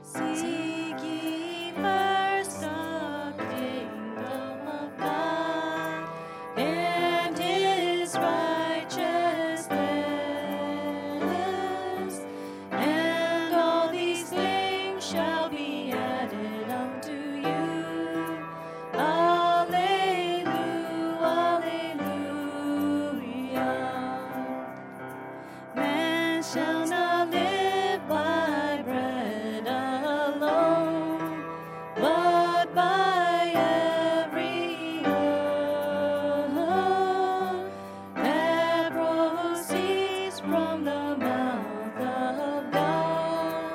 Seek ye first the kingdom of God and His righteousness, and all these things shall be added unto you. Alleluia, alleluia. Man shall not live by bread alone, but by every word that proceeds from the mouth of God.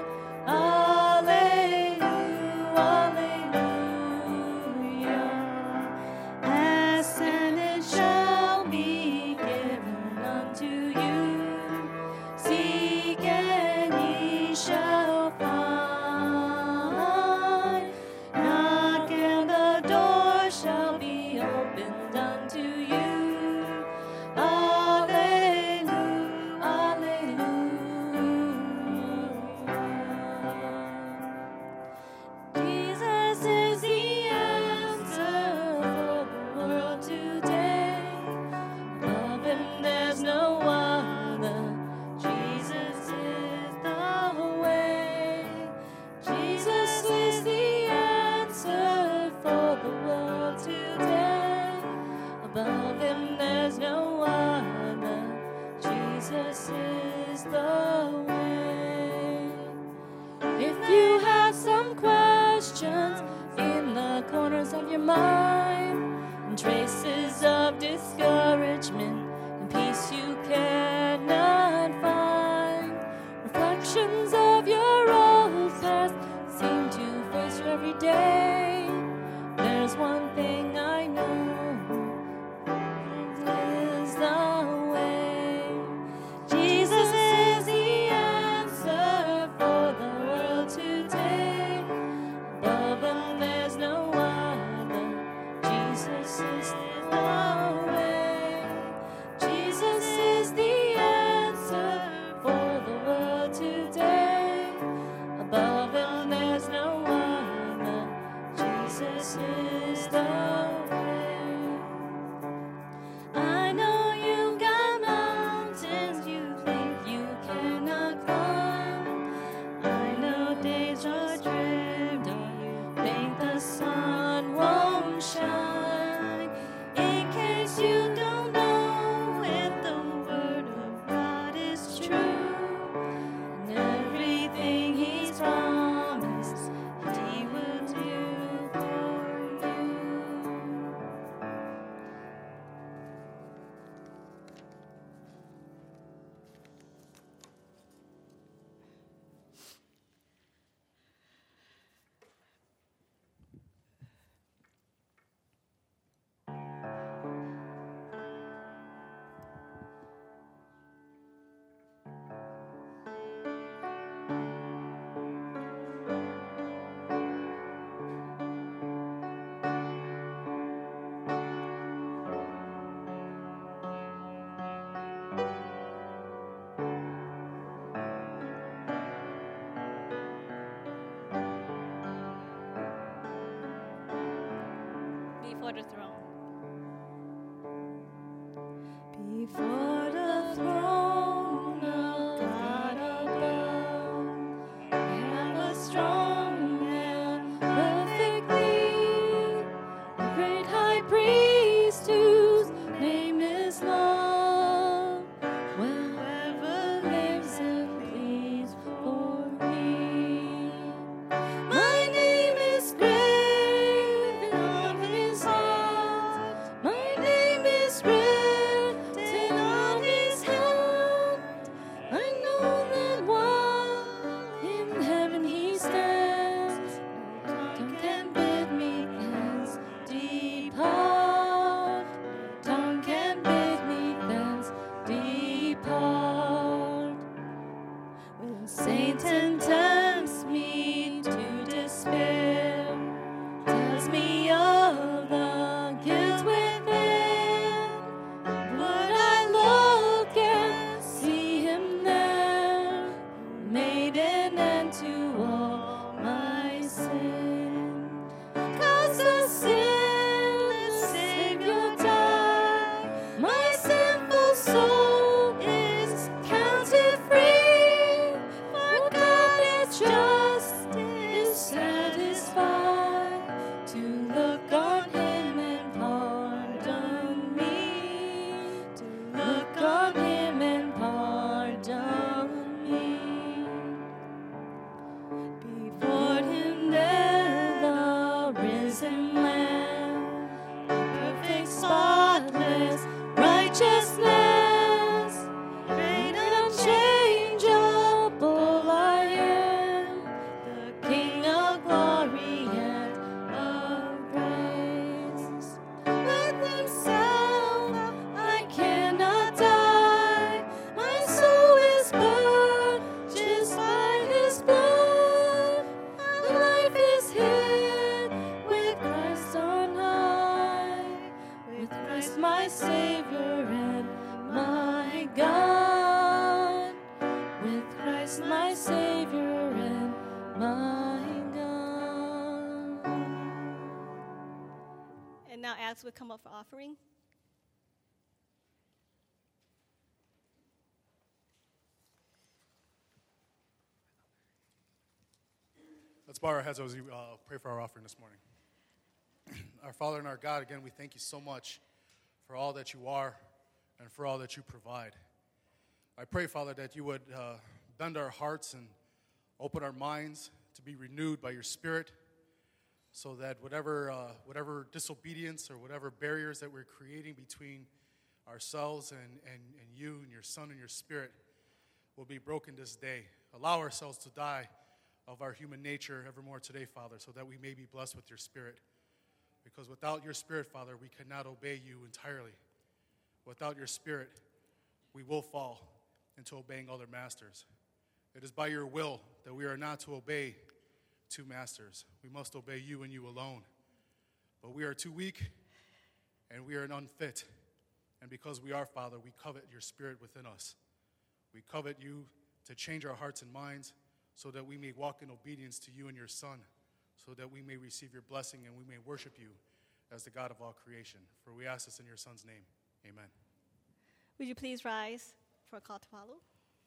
Alleluia, alleluia. Ask and it shall be given unto you. Seek and ye shall find. Knock and the door shall be opened unto you. Alleluia, alleluia. Jesus is the answer for the world today. Above Him there's no other. Jesus is the way. Jesus is the answer for the world today. Above Him there's no other. Jesus is the way. If you have some questions in the corners of your mind, and traces of discouragement and peace you cannot find, reflections of your old past seem to face you every day, there's one thing I know is the way. Jesus is the answer for the world today. Above Him there's no other. Jesus is the way. Jesus is the answer for the world today. Above Him there's no other. Jesus is the way. I know you've got mountains you think you cannot climb. I know days are dreary, you think the sun won't shine. In case you don't know if the word of God is true, and everything He's promised He will do for you. Before the throne. Before the throne of God above, we have a strong and perfect King, a great high priest whose name is love, wherever lives and pleads for me. My name is graven on His heart. My name is written on His hand. I know that while in heaven He stands, no tongue can bid me thence depart. No tongue can bid me thence depart. When Satan tempts me to despair, tells me of the guilt within, would I look and see Him there, made an end to all my soul is counted free, for God is just, is satisfied to look on him and pardon me, to look on him and pardon me. Before him there the risen Lamb, perfect, spotless righteousness, great unchangeable I am, the King of glory and of praise. With himself I cannot die, my soul is purchased by his blood, my life is hid with Christ on high, with Christ my Savior and my God, with Christ my Savior and my God. And now Alex would come up for offering. Let's bow our heads as we pray for our offering this morning. Our Father and our God, again, we thank you so much for all that you are and for all that you provide. I pray, Father, that you would bend our hearts and open our minds to be renewed by your Spirit, so that whatever disobedience or whatever barriers that we're creating between ourselves and you and your Son and your Spirit will be broken this day. Allow ourselves to die of our human nature evermore today, Father, so that we may be blessed with your Spirit. Because without your Spirit, Father, we cannot obey you entirely. Without your Spirit, we will fall into obeying other masters. It is by your will that we are not to obey two masters. We must obey you and you alone. But we are too weak and we are unfit. And because we are, Father, we covet your Spirit within us. We covet you to change our hearts and minds so that we may walk in obedience to you and your Son, so that we may receive your blessing and we may worship you as the God of all creation. For we ask this in your Son's name. Amen. Would you please rise for a call to follow?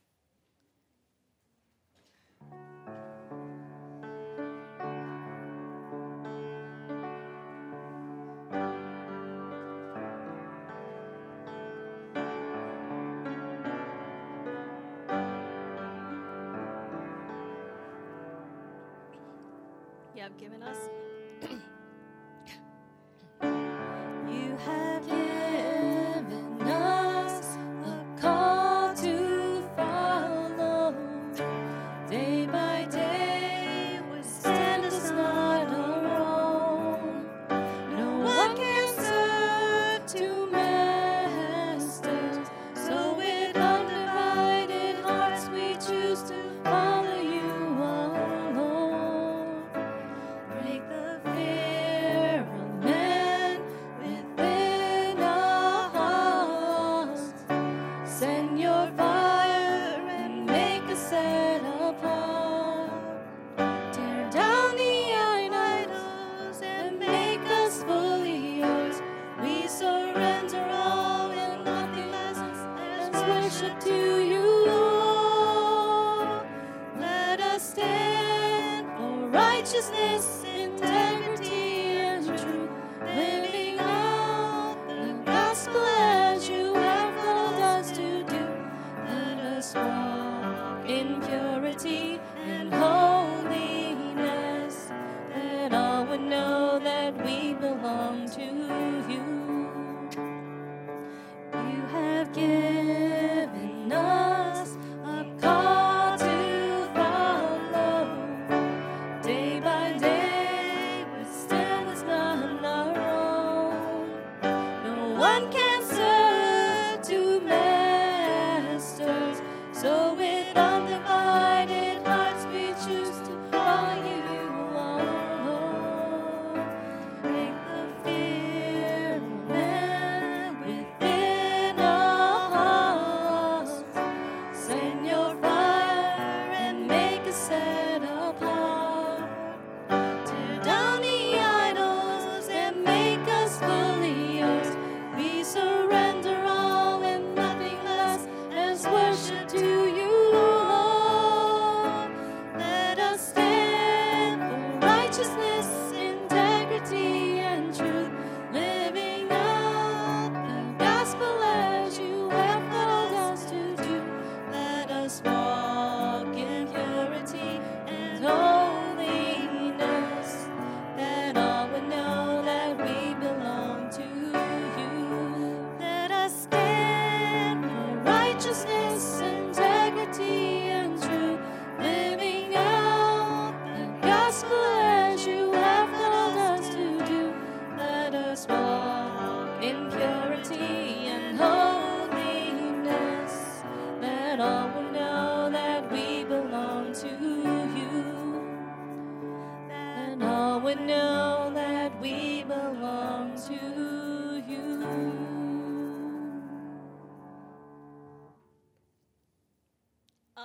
You have given us. You have given us a call to follow. Day by day, we stand us not alone. No one can serve two masters, so with undivided hearts we choose to follow you alone. Break the fear of men within our hearts. Send your fire and make us set apart. Tear down the idols and make us fully yours. We surrender all and nothing less as worship to you, Lord. Let us stand for righteousness, integrity, and truth, living out the gospel as you have called us to do. Let us walk in purity and holiness, that all would know that we belong to you. You have given us a call to follow. Day by day,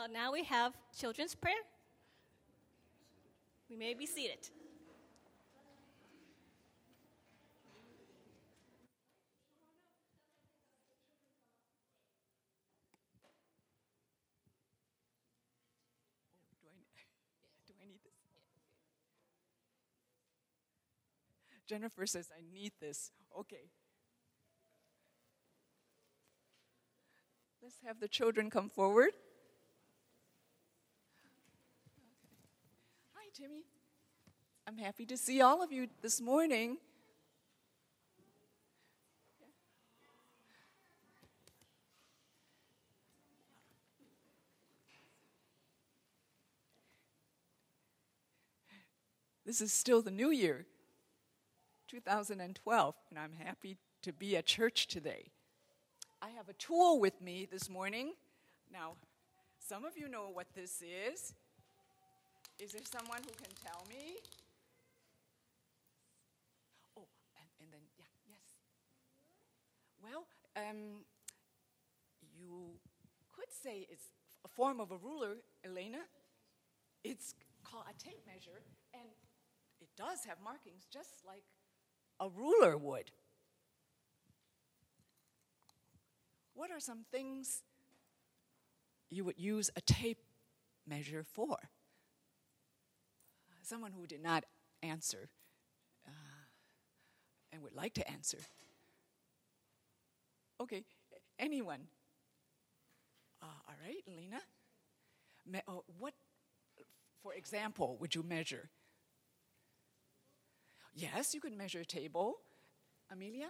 Now we have children's prayer. We may be seated. Do I need this? Jennifer says, I need this. Okay. Let's have the children come forward. Okay. Hi, Timmy. I'm happy to see all of you this morning. This is still the new year, 2012, and I'm happy to be at church today. I have a tool with me this morning. Now, some of you know what this is. Is there someone who can tell me? Oh, and then, yeah, yes. Well, you could say it's a form of a ruler, Elena. It's called a tape measure, and it does have markings just like a ruler would. What are some things you would use a tape measure for? Someone who did not answer and would like to answer. Okay, anyone? All right, Lena. What, for example, would you measure? Yes, you could measure a table. Amelia?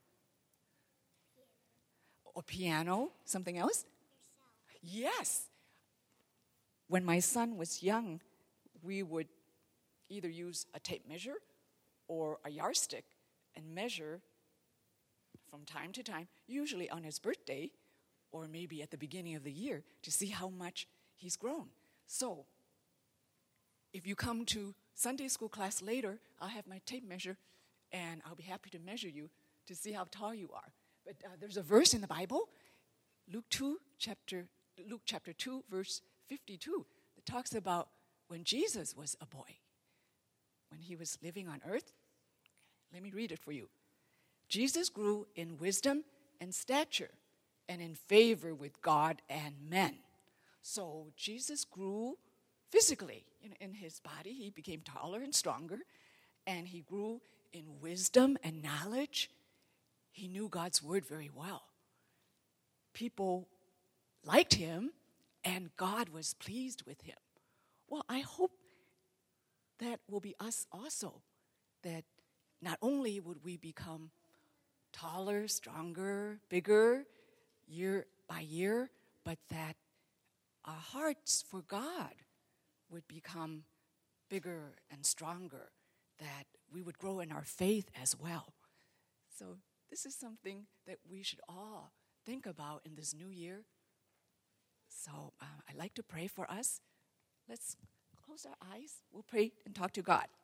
Or piano, something else? Yes. When my son was young, we would either use a tape measure or a yardstick and measure from time to time, usually on his birthday or maybe at the beginning of the year, to see how much he's grown. So, if you come to Sunday school class later, I'll have my tape measure and I'll be happy to measure you to see how tall you are. But there's a verse in the Bible, Luke chapter 2, verse 52, that talks about when Jesus was a boy, when he was living on earth. Let me read it for you. Jesus grew in wisdom and stature and in favor with God and men. So Jesus grew physically in his body. He became taller and stronger, and he grew in wisdom and knowledge. He knew God's word very well. People liked him, and God was pleased with him. Well, I hope that will be us also, that not only would we become taller, stronger, bigger year by year, but that our hearts for God would become bigger and stronger, that we would grow in our faith as well. So this is something that we should all think about in this new year. So I'd like to pray for us. Let's close our eyes. We'll pray and talk to God.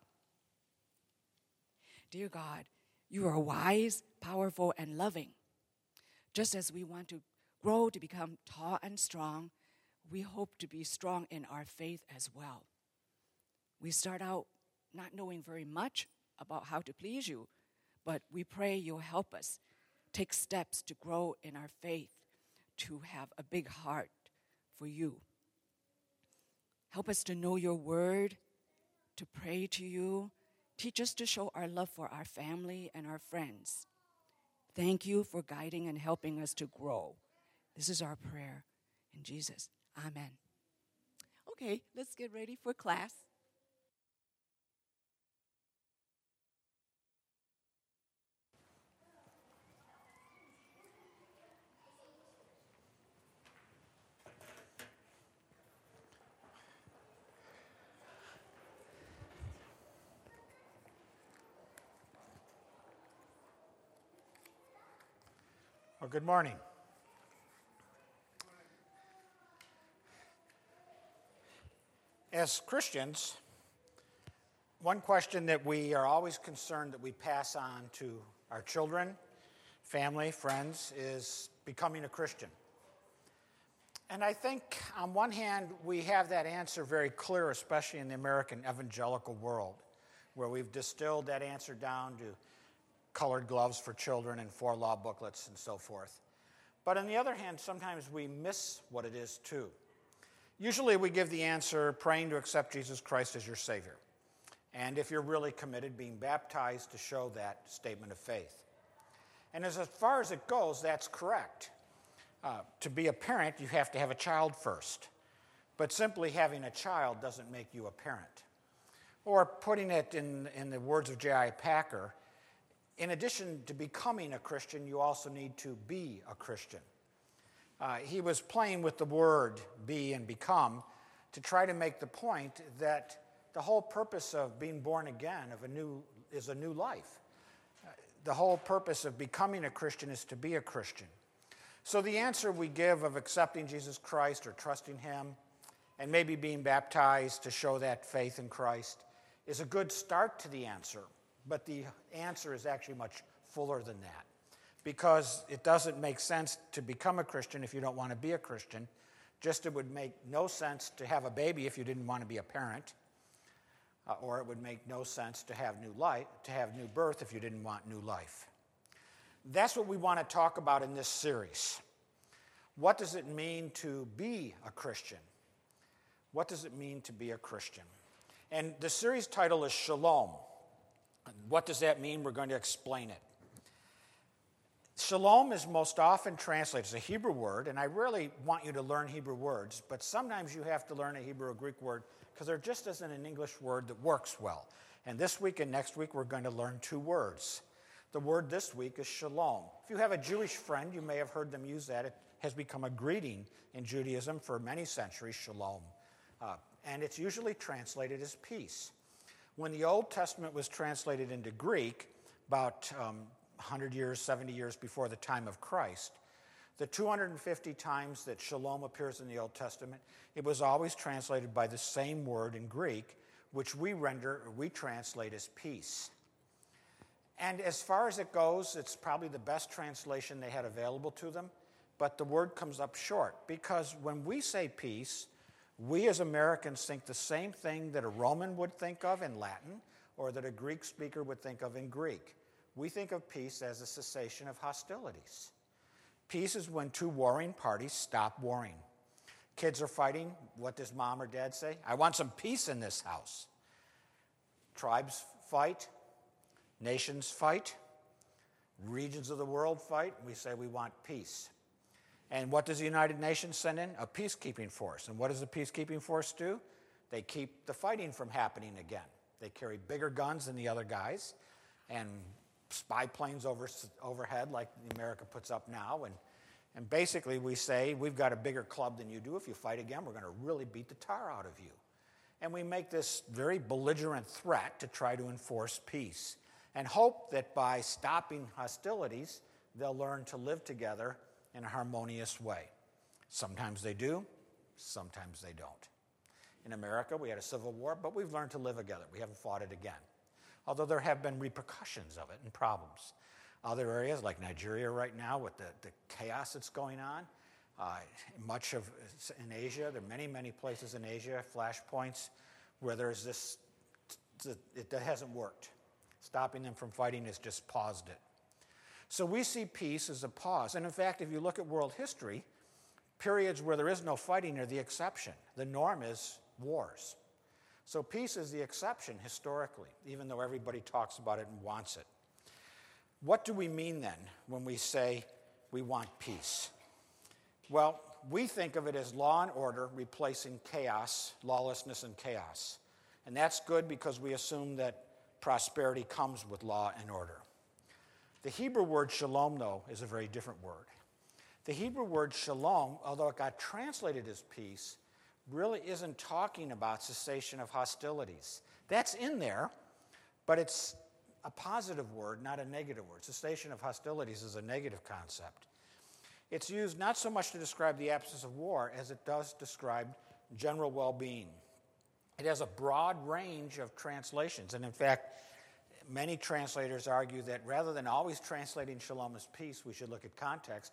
Dear God, you are wise, powerful, and loving. Just as we want to grow to become tall and strong, we hope to be strong in our faith as well. We start out not knowing very much about how to please you, but we pray you'll help us take steps to grow in our faith, to have a big heart for you. Help us to know your word, to pray to you. Teach us to show our love for our family and our friends. Thank you for guiding and helping us to grow. This is our prayer in Jesus. Amen. Okay, let's get ready for class. Well, good morning. As Christians, one question that we are always concerned that we pass on to our children, family, friends, is becoming a Christian. And I think, on one hand, we have that answer very clear, especially in the American evangelical world, where we've distilled that answer down to colored gloves for children and 4 law booklets and so forth. But on the other hand, sometimes we miss what it is too. Usually we give the answer praying to accept Jesus Christ as your Savior. And if you're really committed, being baptized to show that statement of faith. And as far as it goes, that's correct. To be a parent, you have to have a child first. But simply having a child doesn't make you a parent. Or putting it in the words of J.I. Packer, in addition to becoming a Christian, you also need to be a Christian. He was playing with the word be and become to try to make the point that the whole purpose of being born again is a new life. The whole purpose of becoming a Christian is to be a Christian. So the answer we give of accepting Jesus Christ or trusting him and maybe being baptized to show that faith in Christ is a good start to the answer. But the answer is actually much fuller than that, because it doesn't make sense to become a Christian if you don't want to be a Christian. Just it would make no sense to have a baby if you didn't want to be a parent, or it would make no sense to have new birth if you didn't want new life. That's what we want to talk about in this series. What does it mean to be a Christian? What does it mean to be a Christian? And the series title is Shalom. What does that mean? We're going to explain it. Shalom is most often translated as a Hebrew word, and I really want you to learn Hebrew words, but sometimes you have to learn a Hebrew or Greek word because there just isn't an English word that works well. And this week and next week, we're going to learn 2 words. The word this week is shalom. If you have a Jewish friend, you may have heard them use that. It has become a greeting in Judaism for many centuries, shalom. And it's usually translated as peace. When the Old Testament was translated into Greek, about 100 years, 70 years before the time of Christ, the 250 times that shalom appears in the Old Testament, it was always translated by the same word in Greek, which we translate as peace. And as far as it goes, it's probably the best translation they had available to them, but the word comes up short, because when we say peace, we as Americans think the same thing that a Roman would think of in Latin or that a Greek speaker would think of in Greek. We think of peace as a cessation of hostilities. Peace is when 2 warring parties stop warring. Kids are fighting. What does mom or dad say? I want some peace in this house. Tribes fight. Nations fight. Regions of the world fight. We say we want peace. And what does the United Nations send in? A peacekeeping force. And what does the peacekeeping force do? They keep the fighting from happening again. They carry bigger guns than the other guys and spy planes overhead like America puts up now. And basically we say, we've got a bigger club than you do. If you fight again, we're going to really beat the tar out of you. And we make this very belligerent threat to try to enforce peace and hope that by stopping hostilities, they'll learn to live together in a harmonious way. Sometimes they do, sometimes they don't. In America, we had a civil war, but we've learned to live together. We haven't fought it again, although there have been repercussions of it and problems. Other areas, like Nigeria right now, with the chaos that's going on, much of in Asia, there are many, many places in Asia, flashpoints, where there's this, it hasn't worked. Stopping them from fighting has just paused it. So we see peace as a pause. And in fact, if you look at world history, periods where there is no fighting are the exception. The norm is wars. So peace is the exception historically, even though everybody talks about it and wants it. What do we mean then when we say we want peace? Well, we think of it as law and order replacing chaos, lawlessness and chaos. And that's good because we assume that prosperity comes with law and order. The Hebrew word shalom, though, is a very different word. The Hebrew word shalom, although it got translated as peace, really isn't talking about cessation of hostilities. That's in there, but it's a positive word, not a negative word. Cessation of hostilities is a negative concept. It's used not so much to describe the absence of war as it does describe general well-being. It has a broad range of translations, and in fact, many translators argue that rather than always translating shalom as peace, we should look at context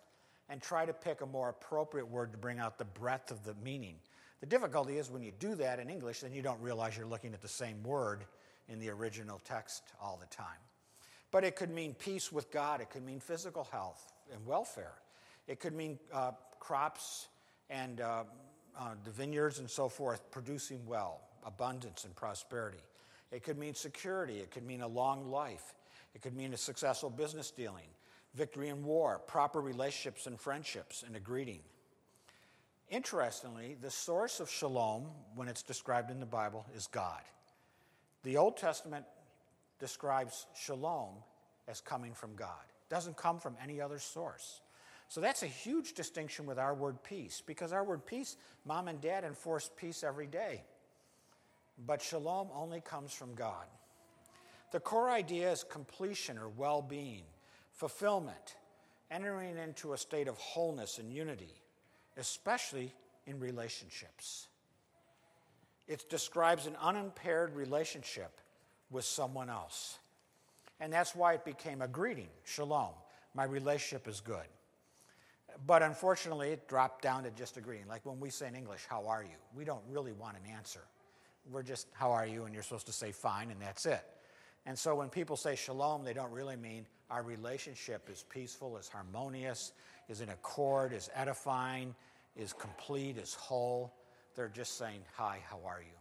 and try to pick a more appropriate word to bring out the breadth of the meaning. The difficulty is when you do that in English, then you don't realize you're looking at the same word in the original text all the time. But it could mean peace with God. It could mean physical health and welfare. It could mean crops and the vineyards and so forth producing well, abundance and prosperity. It could mean security. It could mean a long life. It could mean a successful business dealing, victory in war, proper relationships and friendships, and a greeting. Interestingly, the source of shalom, when it's described in the Bible, is God. The Old Testament describes shalom as coming from God. It doesn't come from any other source. So that's a huge distinction with our word peace, because our word peace, mom and dad enforce peace every day. But shalom only comes from God. The core idea is completion or well-being, fulfillment, entering into a state of wholeness and unity, especially in relationships. It describes an unimpaired relationship with someone else. And that's why it became a greeting, shalom. My relationship is good. But unfortunately, it dropped down to just a greeting. Like when we say in English, how are you? We don't really want an answer. We're just, how are you? And you're supposed to say fine, and that's it. And so when people say shalom, they don't really mean our relationship is peaceful, is harmonious, is in accord, is edifying, is complete, is whole. They're just saying, hi, how are you?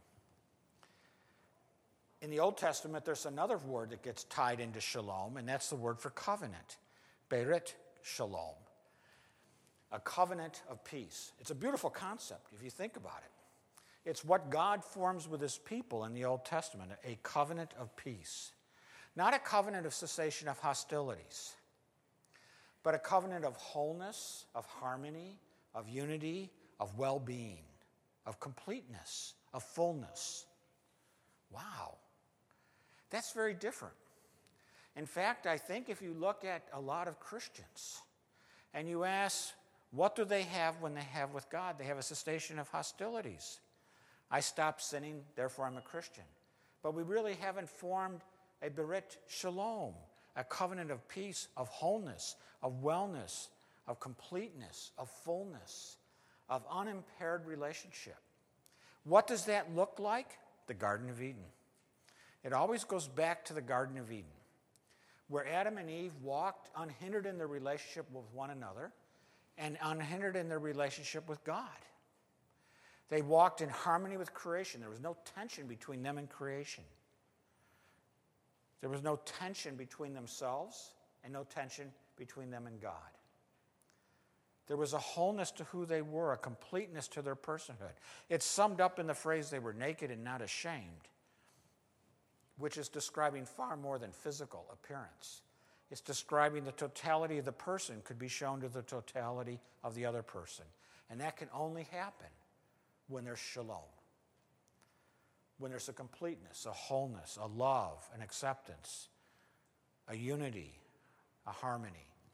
In the Old Testament, there's another word that gets tied into shalom, and that's the word for covenant, Berit Shalom, a covenant of peace. It's a beautiful concept if you think about it. It's what God forms with his people in the Old Testament, a covenant of peace. Not a covenant of cessation of hostilities, but a covenant of wholeness, of harmony, of unity, of well-being, of completeness, of fullness. Wow. That's very different. In fact, I think if you look at a lot of Christians and you ask, what do they have when they have with God? They have a cessation of hostilities. I stopped sinning, therefore I'm a Christian. But we really haven't formed a Berit Shalom, a covenant of peace, of wholeness, of wellness, of completeness, of fullness, of unimpaired relationship. What does that look like? The Garden of Eden. It always goes back to the Garden of Eden, where Adam and Eve walked unhindered in their relationship with one another and unhindered in their relationship with God. They walked in harmony with creation. There was no tension between them and creation. There was no tension between themselves and no tension between them and God. There was a wholeness to who they were, a completeness to their personhood. It's summed up in the phrase, they were naked and not ashamed, which is describing far more than physical appearance. It's describing the totality of the person could be shown to the totality of the other person. And that can only happen when there's shalom, when there's a completeness, a wholeness, a love, an acceptance, a unity, a harmony.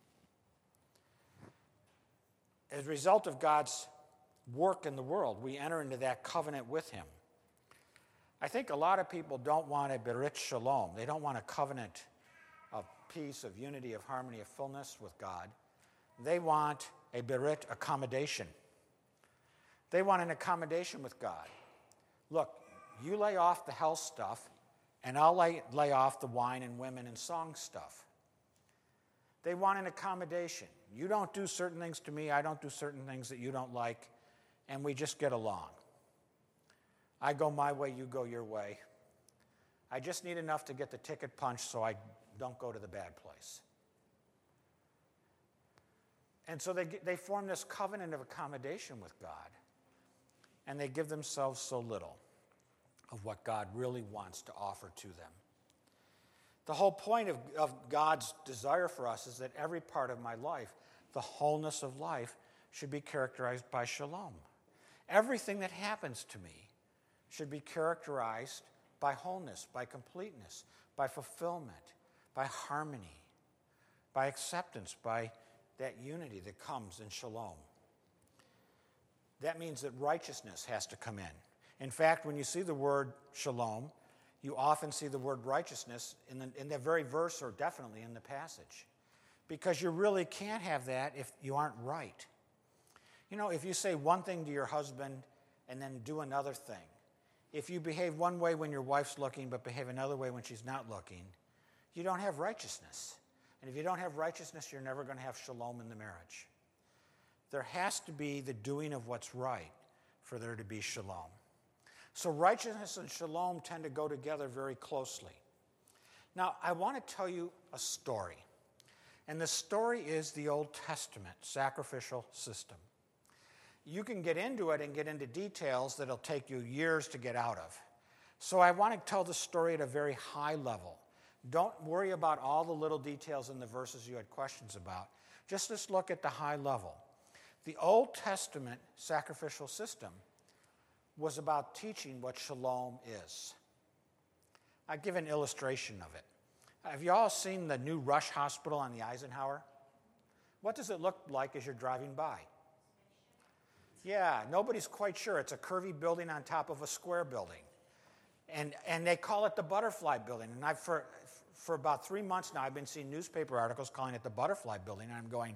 As a result of God's work in the world, we enter into that covenant with him. I think a lot of people don't want a Berit Shalom. They don't want a covenant of peace, of unity, of harmony, of fullness with God. They want a Berit accommodation. They want an accommodation with God. Look, you lay off the health stuff, and I'll lay off the wine and women and song stuff. They want an accommodation. You don't do certain things to me, I don't do certain things that you don't like, and we just get along. I go my way, you go your way. I just need enough to get the ticket punched so I don't go to the bad place. And so they form this covenant of accommodation with God, and they give themselves so little of what God really wants to offer to them. The whole point of God's desire for us is that every part of my life, the wholeness of life, should be characterized by shalom. Everything that happens to me should be characterized by wholeness, by completeness, by fulfillment, by harmony, by acceptance, by that unity that comes in shalom. That means that righteousness has to come in. In fact, when you see the word shalom, you often see the word righteousness in that very verse or definitely in the passage. because you really can't have that if you aren't right. You know, if you say one thing to your husband and then do another thing, if you behave one way when your wife's looking but behave another way when she's not looking, you don't have righteousness. And if you don't have righteousness, you're never going to have shalom in the marriage. There has to be the doing of what's right for there to be shalom. So righteousness and shalom tend to go together very closely. Now, I want to tell you a story. And the story is the Old Testament sacrificial system. You can get into it and get into details that'll take you years to get out of. So I want to tell the story at a very high level. Don't worry about all the little details in the verses you had questions about. Just look at the high level. The Old Testament sacrificial system was about teaching what shalom is. I'll give an illustration of it. Have you all seen the new Rush Hospital on the Eisenhower? What does it look like as you're driving by? Yeah, nobody's quite sure. It's a curvy building on top of a square building. And they call it the Butterfly Building. And for about 3 months now, I've been seeing newspaper articles calling it the Butterfly Building. And I'm going,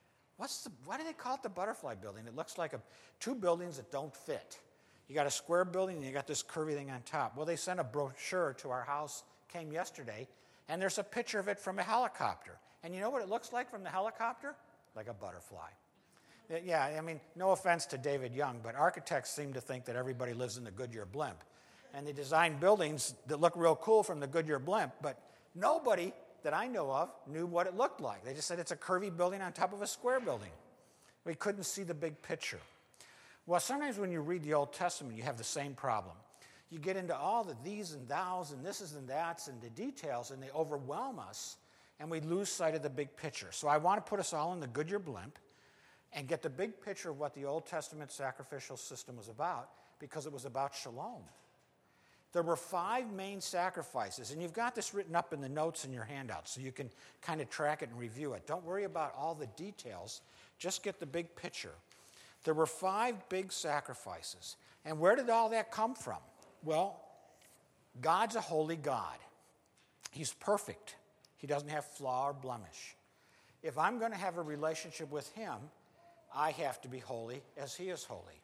why do they call it the Butterfly Building? It looks like two buildings that don't fit. You got a square building and you got this curvy thing on top. Well, they sent a brochure to our house, came yesterday, and there's a picture of it from a helicopter. And you know what it looks like from the helicopter? Like a butterfly. Yeah, I mean, no offense to David Young, but architects seem to think that everybody lives in the Goodyear blimp. And they design buildings that look real cool from the Goodyear blimp, but nobody that I know of knew what it looked like. They just said it's a curvy building on top of a square building. We couldn't see the big picture. Well, sometimes when you read the Old Testament, you have the same problem. You get into all the these and thous and thises and that's and the details, and they overwhelm us, and we lose sight of the big picture. So I want to put us all in the Goodyear blimp and get the big picture of what the Old Testament sacrificial system was about, because it was about shalom. There were 5 main sacrifices, and you've got this written up in the notes in your handout, so you can kind of track it and review it. Don't worry about all the details. Just get the big picture. There were 5 big sacrifices. And where did all that come from? Well, God's a holy God. He's perfect. He doesn't have flaw or blemish. If I'm going to have a relationship with him, I have to be holy as he is holy.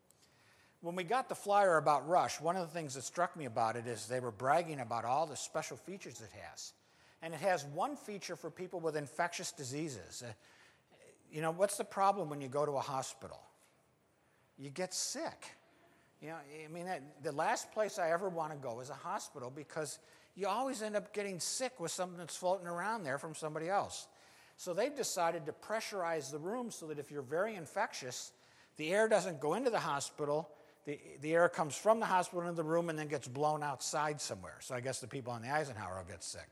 When we got the flyer about Rush, one of the things that struck me about it is they were bragging about all the special features it has. And it has one feature for people with infectious diseases. You know, what's the problem when you go to a hospital? You get sick. You know, I mean, the last place I ever want to go is a hospital, because you always end up getting sick with something that's floating around there from somebody else. So they've decided to pressurize the room so that if you're very infectious, the air doesn't go into the hospital. The air comes from the hospital into the room and then gets blown outside somewhere. So I guess the people on the Eisenhower will get sick.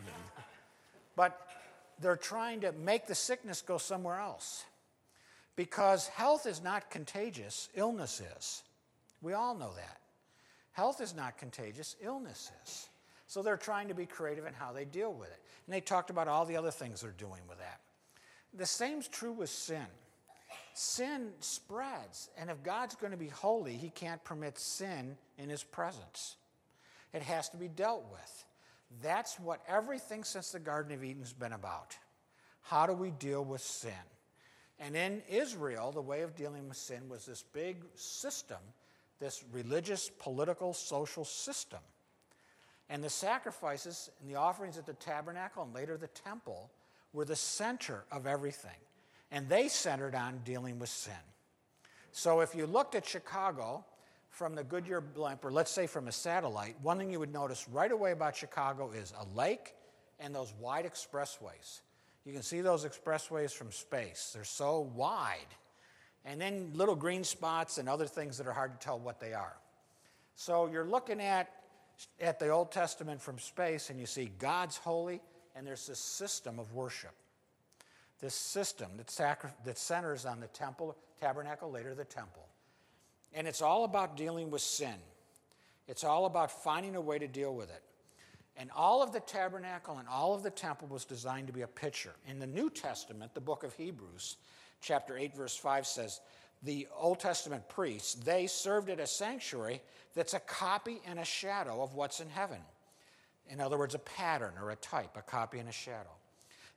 But they're trying to make the sickness go somewhere else. Because health is not contagious, illness is. We all know that. Health is not contagious, illness is. So they're trying to be creative in how they deal with it. And they talked about all the other things they're doing with that. The same's true with sin. Sin spreads, and if God's going to be holy, he can't permit sin in his presence. It has to be dealt with. That's what everything since the Garden of Eden's been about. How do we deal with sin? And in Israel, the way of dealing with sin was this big system, this religious, political, social system. And the sacrifices and the offerings at the tabernacle and later the temple were the center of everything. And they centered on dealing with sin. So if you looked at Chicago from the Goodyear blimp, or let's say from a satellite, one thing you would notice right away about Chicago is a lake and those wide expressways. You can see those expressways from space. They're so wide. And then little green spots and other things that are hard to tell what they are. So you're looking at the Old Testament from space, and you see God's holy, and there's this system of worship. This system that centers on the temple, tabernacle, later the temple. And it's all about dealing with sin. It's all about finding a way to deal with it. And all of the tabernacle and all of the temple was designed to be a picture. In the New Testament, the book of Hebrews, chapter 8, verse 5 says, the Old Testament priests, they served at a sanctuary that's a copy and a shadow of what's in heaven. In other words, a pattern or a type, a copy and a shadow.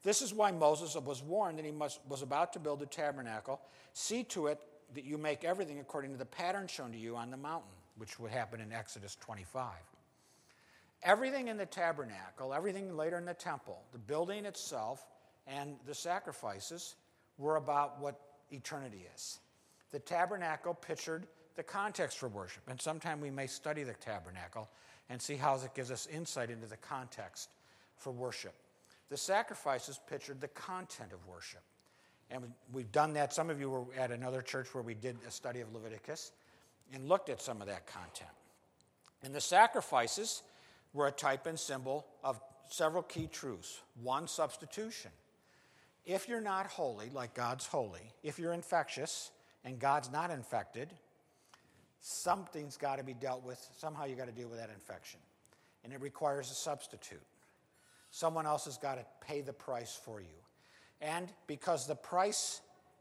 This is why Moses was warned that he was about to build a tabernacle. See to it that you make everything according to the pattern shown to you on the mountain, which would happen in Exodus 25. Everything in the tabernacle, everything later in the temple, the building itself and the sacrifices were about what eternity is. The tabernacle pictured the context for worship, and sometime we may study the tabernacle and see how it gives us insight into the context for worship. The sacrifices pictured the content of worship. And we've done that. Some of you were at another church where we did a study of Leviticus and looked at some of that content. And the sacrifices were a type and symbol of several key truths. One, substitution. If you're not holy, like God's holy, if you're infectious and God's not infected, something's got to be dealt with. Somehow you got to deal with that infection. And it requires a substitute. Someone else has got to pay the price for you. And because the price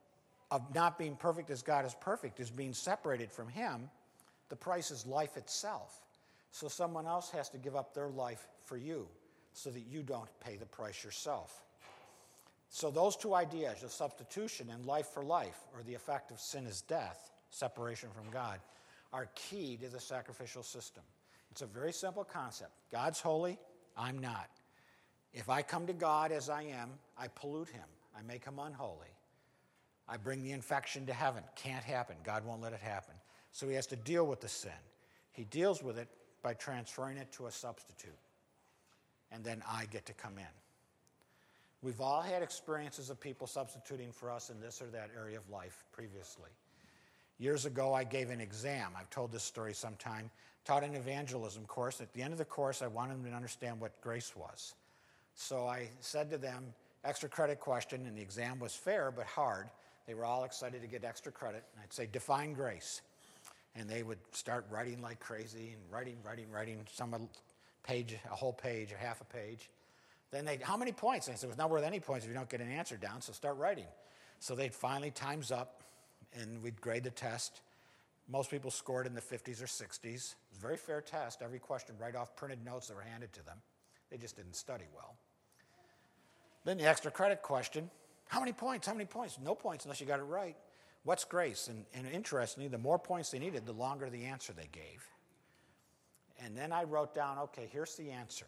of not being perfect as God is perfect is being separated from him, the price is life itself. So someone else has to give up their life for you so that you don't pay the price yourself. So those two ideas of substitution and life for life, or the effect of sin is death, separation from God, are key to the sacrificial system. It's a very simple concept. God's holy, I'm not. If I come to God as I am, I pollute him. I make him unholy. I bring the infection to heaven. Can't happen. God won't let it happen. So he has to deal with the sin. He deals with it by transferring it to a substitute. And then I get to come in. We've all had experiences of people substituting for us in this or that area of life previously. Years ago, I gave an exam. I've told this story sometime. Taught an evangelism course. At the end of the course, I wanted them to understand what grace was. So I said to them, extra credit question, and the exam was fair but hard. They were all excited to get extra credit. And I'd say, define grace. And they would start writing like crazy and writing, some page, a whole page, or half a page. Then how many points? And I said, it's not worth any points if you don't get an answer down, so start writing. So they'd finally, time's up, and we'd grade the test. Most people scored in the 50s or 60s. It was a very fair test. Every question right off printed notes that were handed to them. They just didn't study well. Then the extra credit question, how many points? How many points? No points unless you got it right. What's grace? And interestingly, the more points they needed, the longer the answer they gave. And then I wrote down, okay, here's the answer.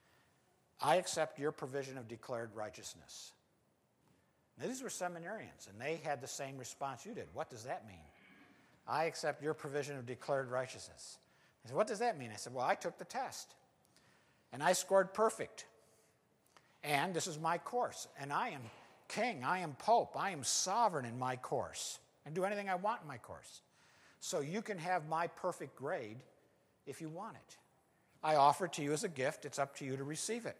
I accept your provision of declared righteousness. Now, these were seminarians, and they had the same response you did. What does that mean? I accept your provision of declared righteousness. I said, what does that mean? I said, well, I took the test, and I scored perfect. And this is my course, and I am king, I am pope, I am sovereign in my course. I do anything I want in my course. So you can have my perfect grade if you want it. I offer it to you as a gift. It's up to you to receive it.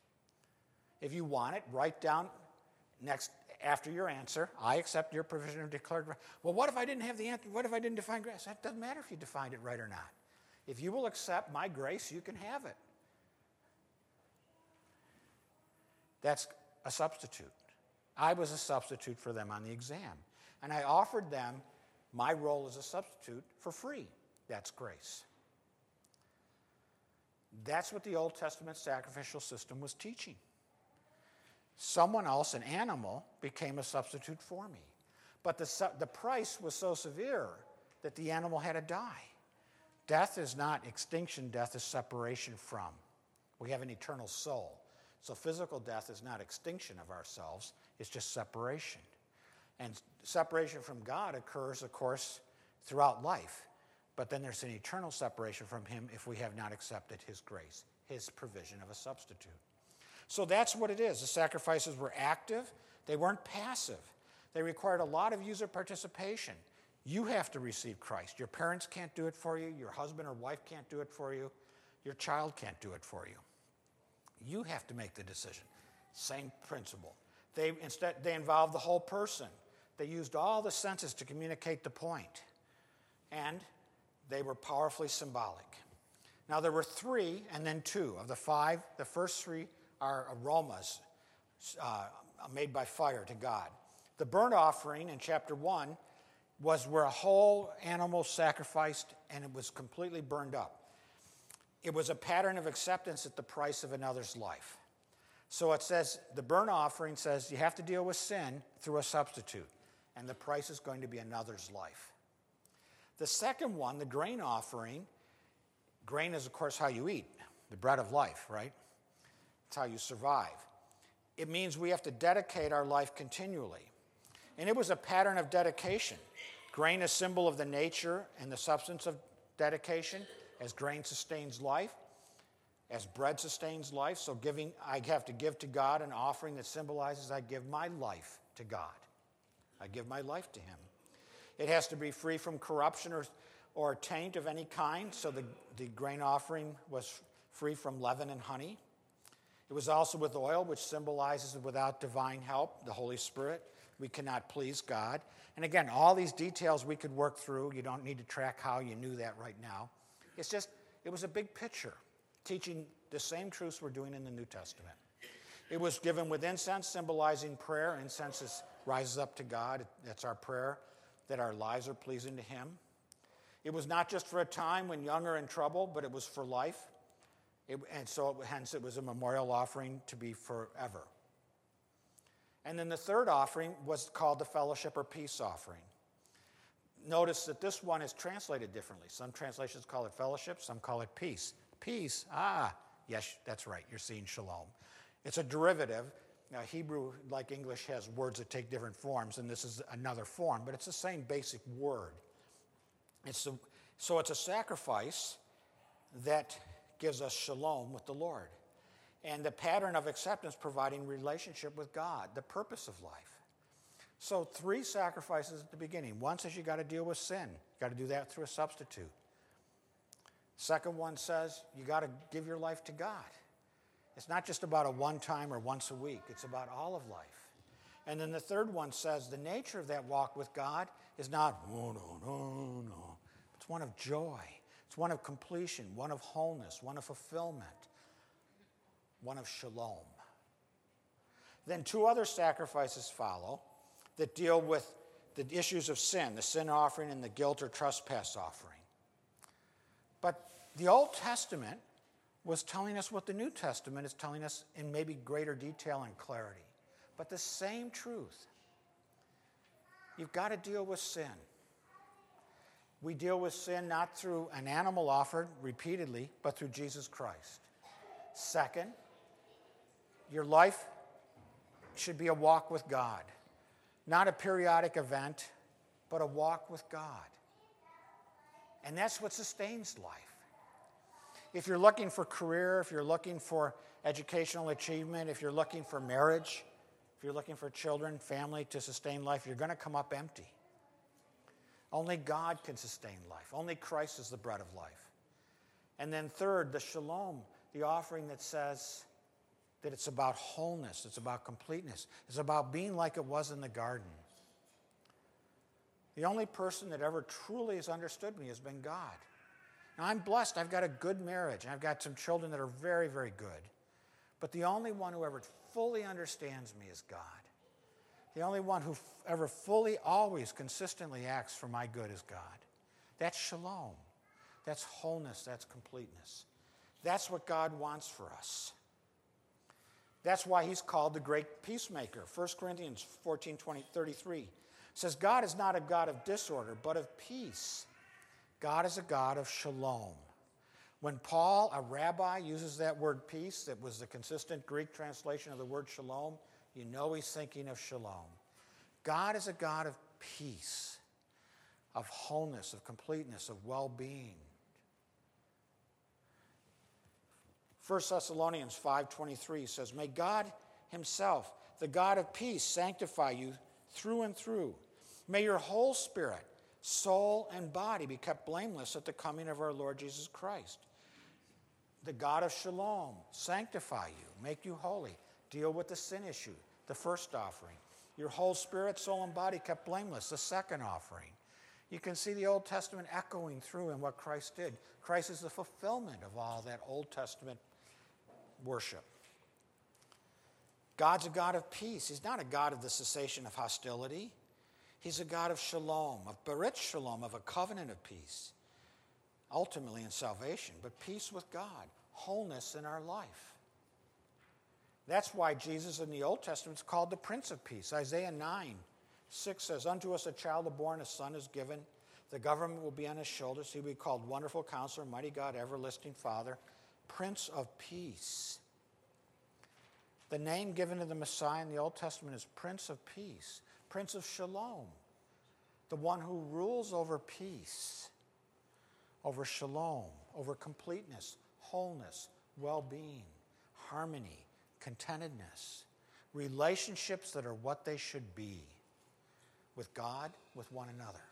If you want it, write down next after your answer, I accept your provision of declared right. Well, what if I didn't have the answer? What if I didn't define grace? That doesn't matter if you defined it right or not. If you will accept my grace, you can have it. That's a substitute. I was a substitute for them on the exam. And I offered them my role as a substitute for free. That's grace. That's what the Old Testament sacrificial system was teaching. Someone else, an animal, became a substitute for me. But the price was so severe that the animal had to die. Death is not extinction. Death is separation from. We have an eternal soul. So physical death is not extinction of ourselves. It's just separation. And separation from God occurs, of course, throughout life. But then there's an eternal separation from him if we have not accepted his grace, his provision of a substitute. So that's what it is. The sacrifices were active. They weren't passive. They required a lot of user participation. You have to receive Christ. Your parents can't do it for you. Your husband or wife can't do it for you. Your child can't do it for you. You have to make the decision. Same principle. They involved the whole person. They used all the senses to communicate the point. And they were powerfully symbolic. Now, there were 3 and then 2. Of the 5, the first 3 are aromas made by fire to God. The burnt offering in chapter 1 was where a whole animal sacrificed and it was completely burned up. It was a pattern of acceptance at the price of another's life. So it says, the burnt offering says you have to deal with sin through a substitute, and the price is going to be another's life. The second one, the grain offering, grain is, of course, how you eat, the bread of life, right? It's how you survive. It means we have to dedicate our life continually. And it was a pattern of dedication. Grain is a symbol of the nature and the substance of dedication. As grain sustains life, as bread sustains life, so I have to give to God an offering that symbolizes I give my life to God. I give my life to him. It has to be free from corruption or taint of any kind, so the grain offering was free from leaven and honey. It was also with oil, which symbolizes without divine help, the Holy Spirit, we cannot please God. And again, all these details we could work through. You don't need to track how you knew that right now. It's just, it was a big picture, teaching the same truths we're doing in the New Testament. It was given with incense, symbolizing prayer. Incense rises up to God. That's our prayer, that our lives are pleasing to him. It was not just for a time when young or in trouble, but it was for life. Hence it was a memorial offering to be forever. And then the third offering was called the fellowship or peace offering. Notice that this one is translated differently. Some translations call it fellowship, some call it peace. Peace, yes, that's right, you're seeing shalom. It's a derivative. Now, Hebrew, like English, has words that take different forms, and this is another form, but it's the same basic word. So it's a sacrifice that gives us shalom with the Lord. And the pattern of acceptance providing relationship with God, the purpose of life. So 3 sacrifices at the beginning. One says you got to deal with sin. You got to do that through a substitute. Second one says you got to give your life to God. It's not just about a one time or once a week. It's about all of life. And then the third one says the nature of that walk with God is not, no. It's one of joy. It's one of completion, one of wholeness, one of fulfillment, one of shalom. Then 2 other sacrifices follow that deal with the issues of sin, the sin offering and the guilt or trespass offering. But the Old Testament was telling us what the New Testament is telling us in maybe greater detail and clarity. But the same truth. You've got to deal with sin. We deal with sin not through an animal offered repeatedly, but through Jesus Christ. Second, your life should be a walk with God. Not a periodic event, but a walk with God. And that's what sustains life. If you're looking for career, if you're looking for educational achievement, if you're looking for marriage, if you're looking for children, family to sustain life, you're going to come up empty. Only God can sustain life. Only Christ is the bread of life. And then third, the shalom, the offering that says that it's about wholeness, it's about completeness, it's about being like it was in the garden. The only person that ever truly has understood me has been God. Now, I'm blessed. I've got a good marriage. I've got some children that are very, very good. But the only one who ever fully understands me is God. The only one who ever fully, always, consistently acts for my good is God. That's shalom. That's wholeness. That's completeness. That's what God wants for us. That's why he's called the great peacemaker. 1 Corinthians 14:33 says, God is not a God of disorder, but of peace. God is a God of shalom. When Paul, a rabbi, uses that word peace, that was the consistent Greek translation of the word shalom, you know he's thinking of shalom. God is a God of peace, of wholeness, of completeness, of well-being. 1 Thessalonians 5:23 says, may God himself, the God of peace, sanctify you through and through. May your whole spirit, soul, and body be kept blameless at the coming of our Lord Jesus Christ. The God of shalom, sanctify you, make you holy, deal with the sin issue, the first offering. Your whole spirit, soul, and body kept blameless, the second offering. You can see the Old Testament echoing through in what Christ did. Christ is the fulfillment of all that Old Testament worship. God's a God of peace. He's not a God of the cessation of hostility. He's a God of shalom, of berit shalom, of a covenant of peace, ultimately in salvation, but peace with God, wholeness in our life. That's why Jesus in the Old Testament is called the Prince of Peace. Isaiah 9:6 says, "Unto us a child is born, a son is given. The government will be on his shoulders. He will be called Wonderful Counselor, Mighty God, Everlasting Father, Prince of Peace." The name given to the Messiah in the Old Testament is Prince of Peace, Prince of Shalom, the one who rules over peace, over shalom, over completeness, wholeness, well-being, harmony, contentedness, relationships that are what they should be with God, with one another.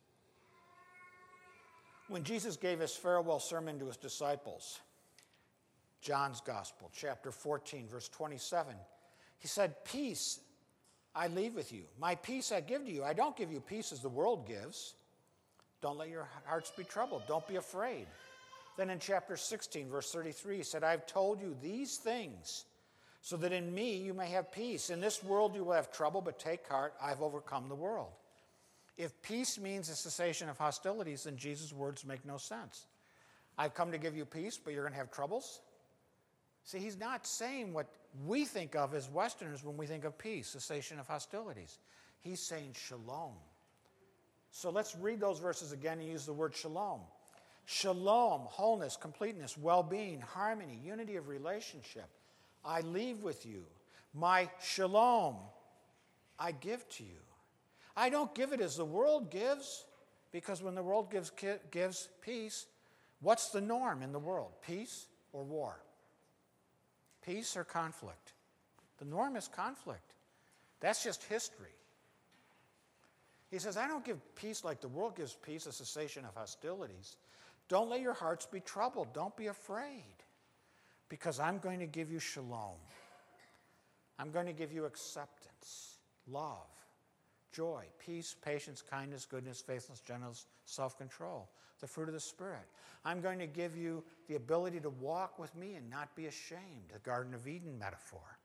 When Jesus gave his farewell sermon to his disciples, John's Gospel, chapter 14, verse 27, he said, "Peace I leave with you. My peace I give to you. I don't give you peace as the world gives. Don't let your hearts be troubled. Don't be afraid." Then in chapter 16, verse 33, he said, "I've told you these things so that in me you may have peace. In this world you will have trouble, but take heart, I've overcome the world." If peace means a cessation of hostilities, then Jesus' words make no sense. I've come to give you peace, but you're going to have troubles? See, he's not saying what we think of as Westerners when we think of peace, cessation of hostilities. He's saying shalom. So let's read those verses again and use the word shalom. Shalom, wholeness, completeness, well-being, harmony, unity of relationship. I leave with you. My shalom I give to you. I don't give it as the world gives, because when the world gives peace, what's the norm in the world? Peace or war? Peace or conflict? The norm is conflict. That's just history. He says, I don't give peace like the world gives peace, a cessation of hostilities. Don't let your hearts be troubled. Don't be afraid, because I'm going to give you shalom. I'm going to give you acceptance, love, joy, peace, patience, kindness, goodness, faithfulness, gentleness, self-control, the fruit of the Spirit. I'm going to give you the ability to walk with me and not be ashamed, the Garden of Eden metaphor.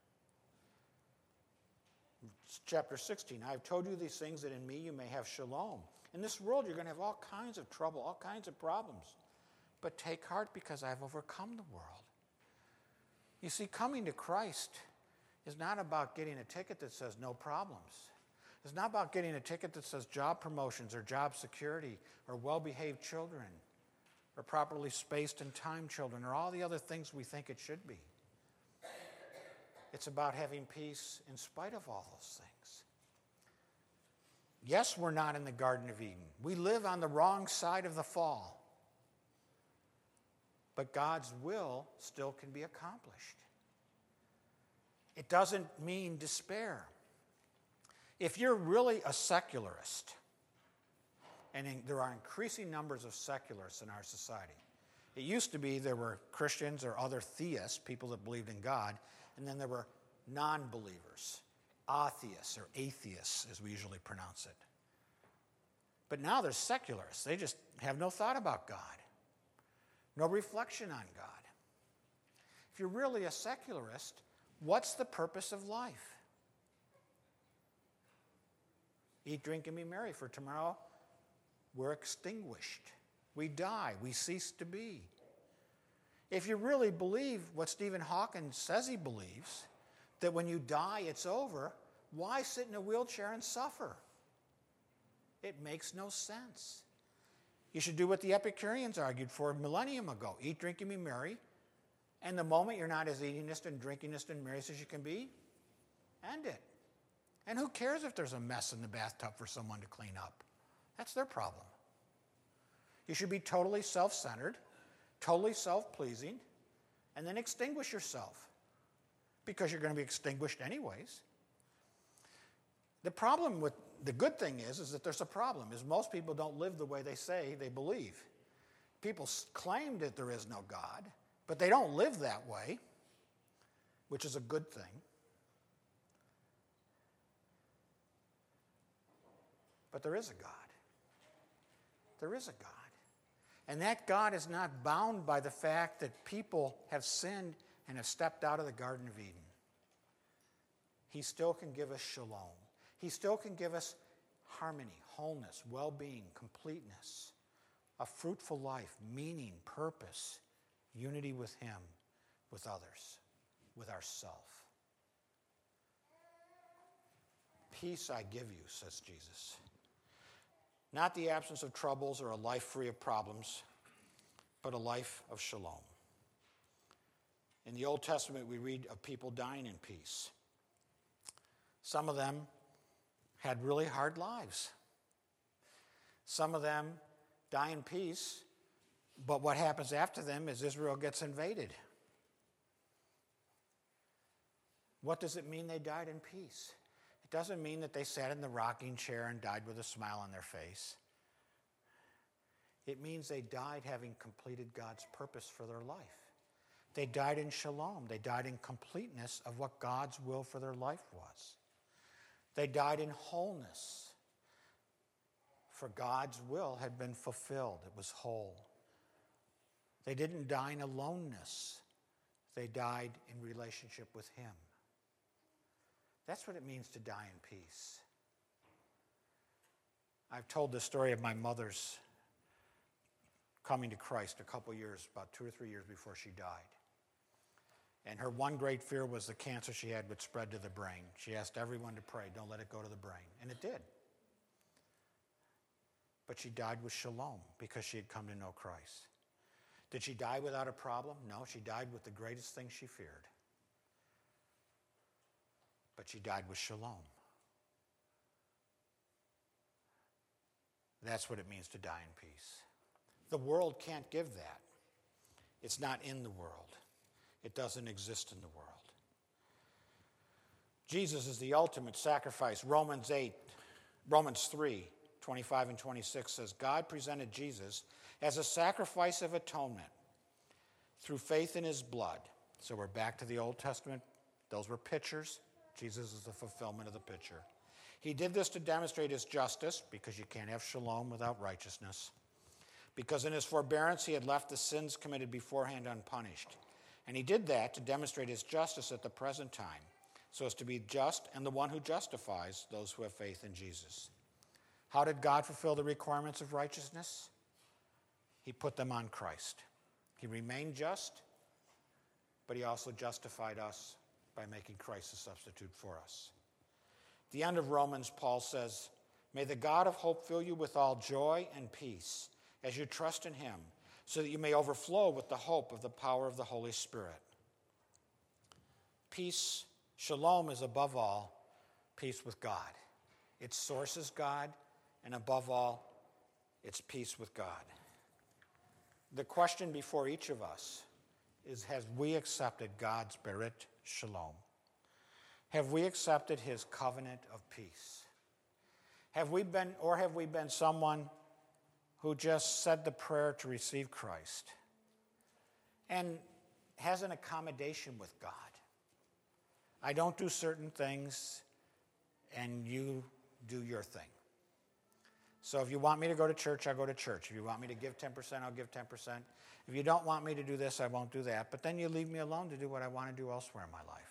Chapter 16, I have told you these things that in me you may have shalom. In this world you're going to have all kinds of trouble, all kinds of problems. But take heart, because I've overcome the world. You see, coming to Christ is not about getting a ticket that says no problems. It's not about getting a ticket that says job promotions or job security or well-behaved children or properly spaced and timed children or all the other things we think it should be. It's about having peace in spite of all those things. Yes, we're not in the Garden of Eden. We live on the wrong side of the fall. But God's will still can be accomplished. It doesn't mean despair. If you're really a secularist, and there are increasing numbers of secularists in our society. It used to be there were Christians or other theists, people that believed in God, and then there were non-believers, atheists or atheists, as we usually pronounce it. But now there's secularists. They just have no thought about God, no reflection on God. If you're really a secularist, what's the purpose of life? Eat, drink, and be merry, for tomorrow we're extinguished. We die. We cease to be. If you really believe what Stephen Hawking says he believes, that when you die it's over, why sit in a wheelchair and suffer? It makes no sense. You should do what the Epicureans argued for a millennium ago. Eat, drink, and be merry. And the moment you're not as eatingist and drinkingist and merriest as you can be, end it. And who cares if there's a mess in the bathtub for someone to clean up? That's their problem. You should be totally self-centered, totally self-pleasing, and then extinguish yourself, because you're going to be extinguished anyways. The problem with the good thing is that there's a problem, is most people don't live the way they say they believe. People claim that there is no God, but they don't live that way, which is a good thing. But there is a God. There is a God. And that God is not bound by the fact that people have sinned and have stepped out of the Garden of Eden. He still can give us shalom. He still can give us harmony, wholeness, well-being, completeness, a fruitful life, meaning, purpose, unity with Him, with others, with ourselves. Peace I give you, says Jesus. Not the absence of troubles or a life free of problems, but a life of shalom. In the Old Testament, we read of people dying in peace. Some of them had really hard lives. Some of them die in peace, but what happens after them is Israel gets invaded. What does it mean they died in peace? It doesn't mean that they sat in the rocking chair and died with a smile on their face. It means they died having completed God's purpose for their life. They died in shalom. They died in completeness of what God's will for their life was. They died in wholeness, for God's will had been fulfilled. It was whole. They didn't die in aloneness. They died in relationship with Him. That's what it means to die in peace. I've told the story of my mother's coming to Christ a couple years, about 2 or 3 years before she died. And her one great fear was the cancer she had would spread to the brain. She asked everyone to pray, don't let it go to the brain. And it did. But she died with shalom because she had come to know Christ. Did she die without a problem? No, she died with the greatest thing she feared. But she died with shalom. That's what it means to die in peace. The world can't give that. It's not in the world. It doesn't exist in the world. Jesus is the ultimate sacrifice. Romans 3, 25 and 26 says, God presented Jesus as a sacrifice of atonement through faith in His blood. So we're back to the Old Testament. Those were pictures. Jesus is the fulfillment of the picture. He did this to demonstrate His justice, because you can't have shalom without righteousness. Because in His forbearance He had left the sins committed beforehand unpunished. And He did that to demonstrate His justice at the present time, so as to be just and the one who justifies those who have faith in Jesus. How did God fulfill the requirements of righteousness? He put them on Christ. He remained just, but He also justified us by making Christ a substitute for us. At the end of Romans, Paul says, may the God of hope fill you with all joy and peace as you trust in Him, so that you may overflow with the hope of the power of the Holy Spirit. Peace, shalom, is above all peace with God. Its source is God, and above all, it's peace with God. The question before each of us is, have we accepted God's Berit Shalom? Have we accepted His covenant of peace? Have we been someone who just said the prayer to receive Christ and has an accommodation with God? I don't do certain things, and you do your thing. So if you want me to go to church, I'll go to church. If you want me to give 10%, I'll give 10%. If you don't want me to do this, I won't do that. But then you leave me alone to do what I want to do elsewhere in my life.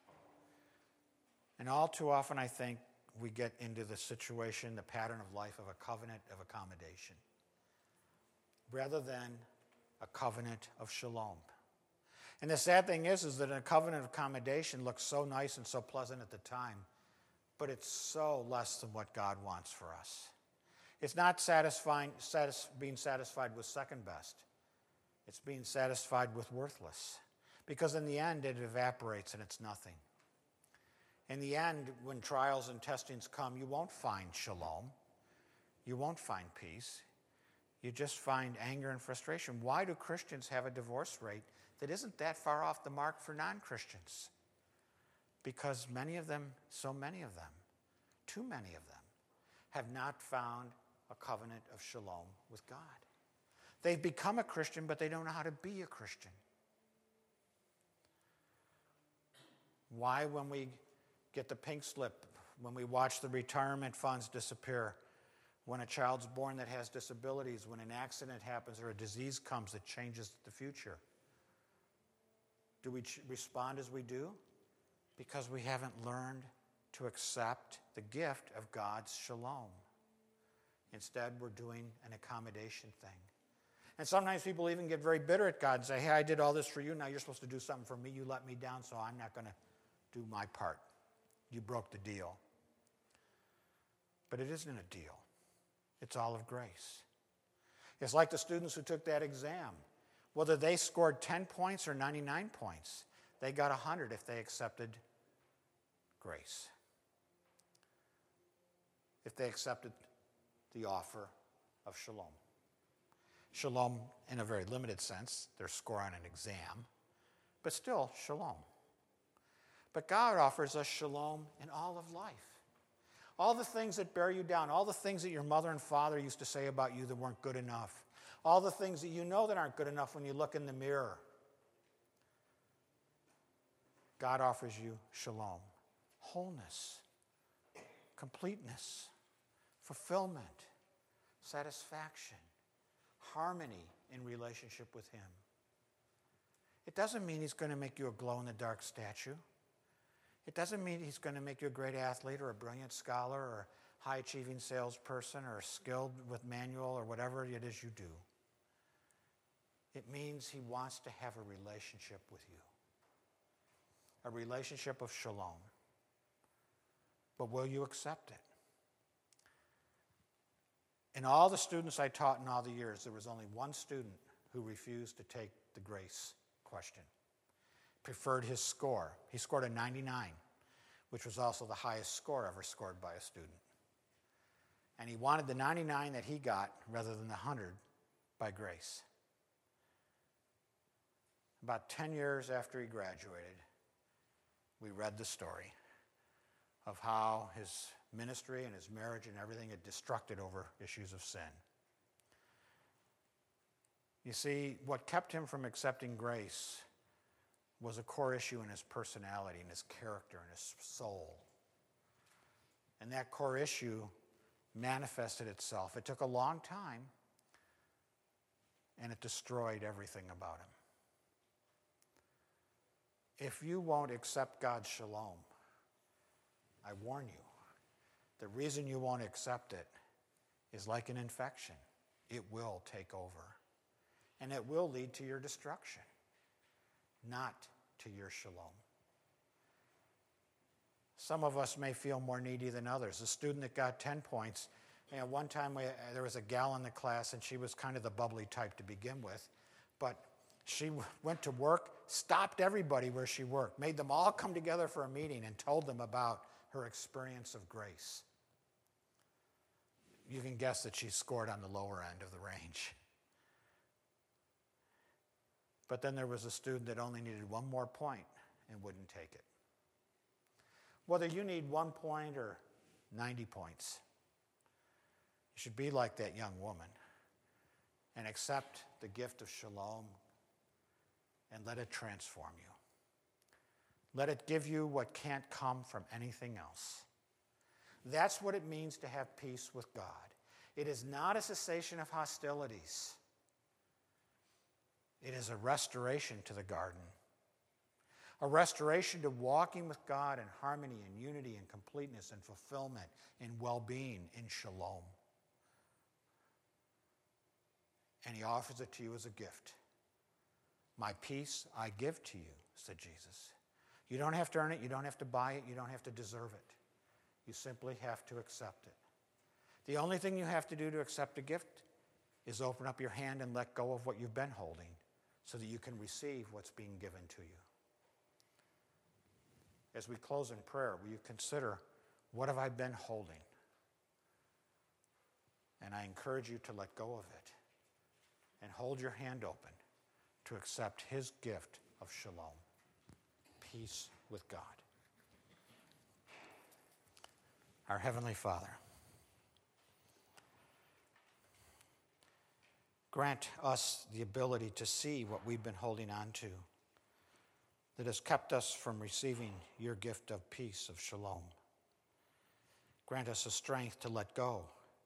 And all too often, I think, we get into the situation, the pattern of life of a covenant of accommodation, rather than a covenant of shalom. And the sad thing is that a covenant of accommodation looks so nice and so pleasant at the time, but it's so less than what God wants for us. It's not being satisfied with second best. It's being satisfied with worthless. Because in the end, it evaporates and it's nothing. In the end, when trials and testings come, you won't find shalom. You won't find peace. You just find anger and frustration. Why do Christians have a divorce rate that isn't that far off the mark for non-Christians? Because so many of them, too many of them, have not found a covenant of shalom with God. They've become a Christian, but they don't know how to be a Christian. Why, when we get the pink slip, when we watch the retirement funds disappear, when a child's born that has disabilities, when an accident happens or a disease comes that changes the future, do we respond as we do? Because we haven't learned to accept the gift of God's shalom. Instead, we're doing an accommodation thing. And sometimes people even get very bitter at God and say, hey, I did all this for you, now you're supposed to do something for me, you let me down, so I'm not going to do my part. You broke the deal. But it isn't a deal. It's all of grace. It's like the students who took that exam. Whether they scored 10 points or 99 points, they got 100 if they accepted grace. If they accepted the offer of shalom. Shalom in a very limited sense, their score on an exam, but still shalom. But God offers us shalom in all of life. All the things that bear you down, all the things that your mother and father used to say about you that weren't good enough, all the things that you know that aren't good enough when you look in the mirror. God offers you shalom, wholeness, completeness, fulfillment, satisfaction, harmony in relationship with Him. It doesn't mean He's going to make you a glow-in-the-dark statue. It doesn't mean He's going to make you a great athlete or a brilliant scholar or a high-achieving salesperson or skilled with manual or whatever it is you do. It means He wants to have a relationship with you, a relationship of shalom. But will you accept it? In all the students I taught in all the years, there was only one student who refused to take the grace question. Preferred his score. He scored a 99, which was also the highest score ever scored by a student. And he wanted the 99 that he got rather than the 100 by grace. About 10 years after he graduated, we read the story of how his ministry and his marriage and everything had destructed over issues of sin. You see, what kept him from accepting grace was a core issue in his personality and his character and his soul. And that core issue manifested itself. It took a long time, and it destroyed everything about him. If you won't accept God's shalom, I warn you, the reason you won't accept it is like an infection. It will take over, and it will lead to your destruction, not to your shalom. Some of us may feel more needy than others. A student that got 10 points, one time there was a gal in the class, and she was kind of the bubbly type to begin with, but she went to work, stopped everybody where she worked, made them all come together for a meeting and told them about her experience of grace. You can guess that she scored on the lower end of the range. But then there was a student that only needed one more point and wouldn't take it. Whether you need 1 point or 90 points, you should be like that young woman and accept the gift of shalom and let it transform you. Let it give you what can't come from anything else. That's what it means to have peace with God. It is not a cessation of hostilities. It is a restoration to the garden. A restoration to walking with God in harmony and unity and completeness and fulfillment and well-being in shalom. And He offers it to you as a gift. My peace I give to you, said Jesus. You don't have to earn it. You don't have to buy it. You don't have to deserve it. You simply have to accept it. The only thing you have to do to accept a gift is open up your hand and let go of what you've been holding so that you can receive what's being given to you. As we close in prayer, will you consider, what have I been holding? And I encourage you to let go of it and hold your hand open to accept His gift of shalom, peace with God. Our Heavenly Father, grant us the ability to see what we've been holding on to that has kept us from receiving your gift of peace, of shalom. Grant us the strength to let go.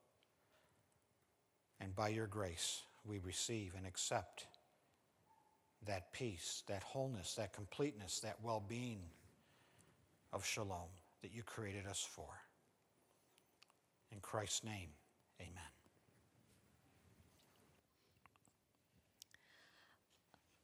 And by your grace, we receive and accept that peace, that wholeness, that completeness, that well-being of shalom that you created us for. In Christ's name, amen.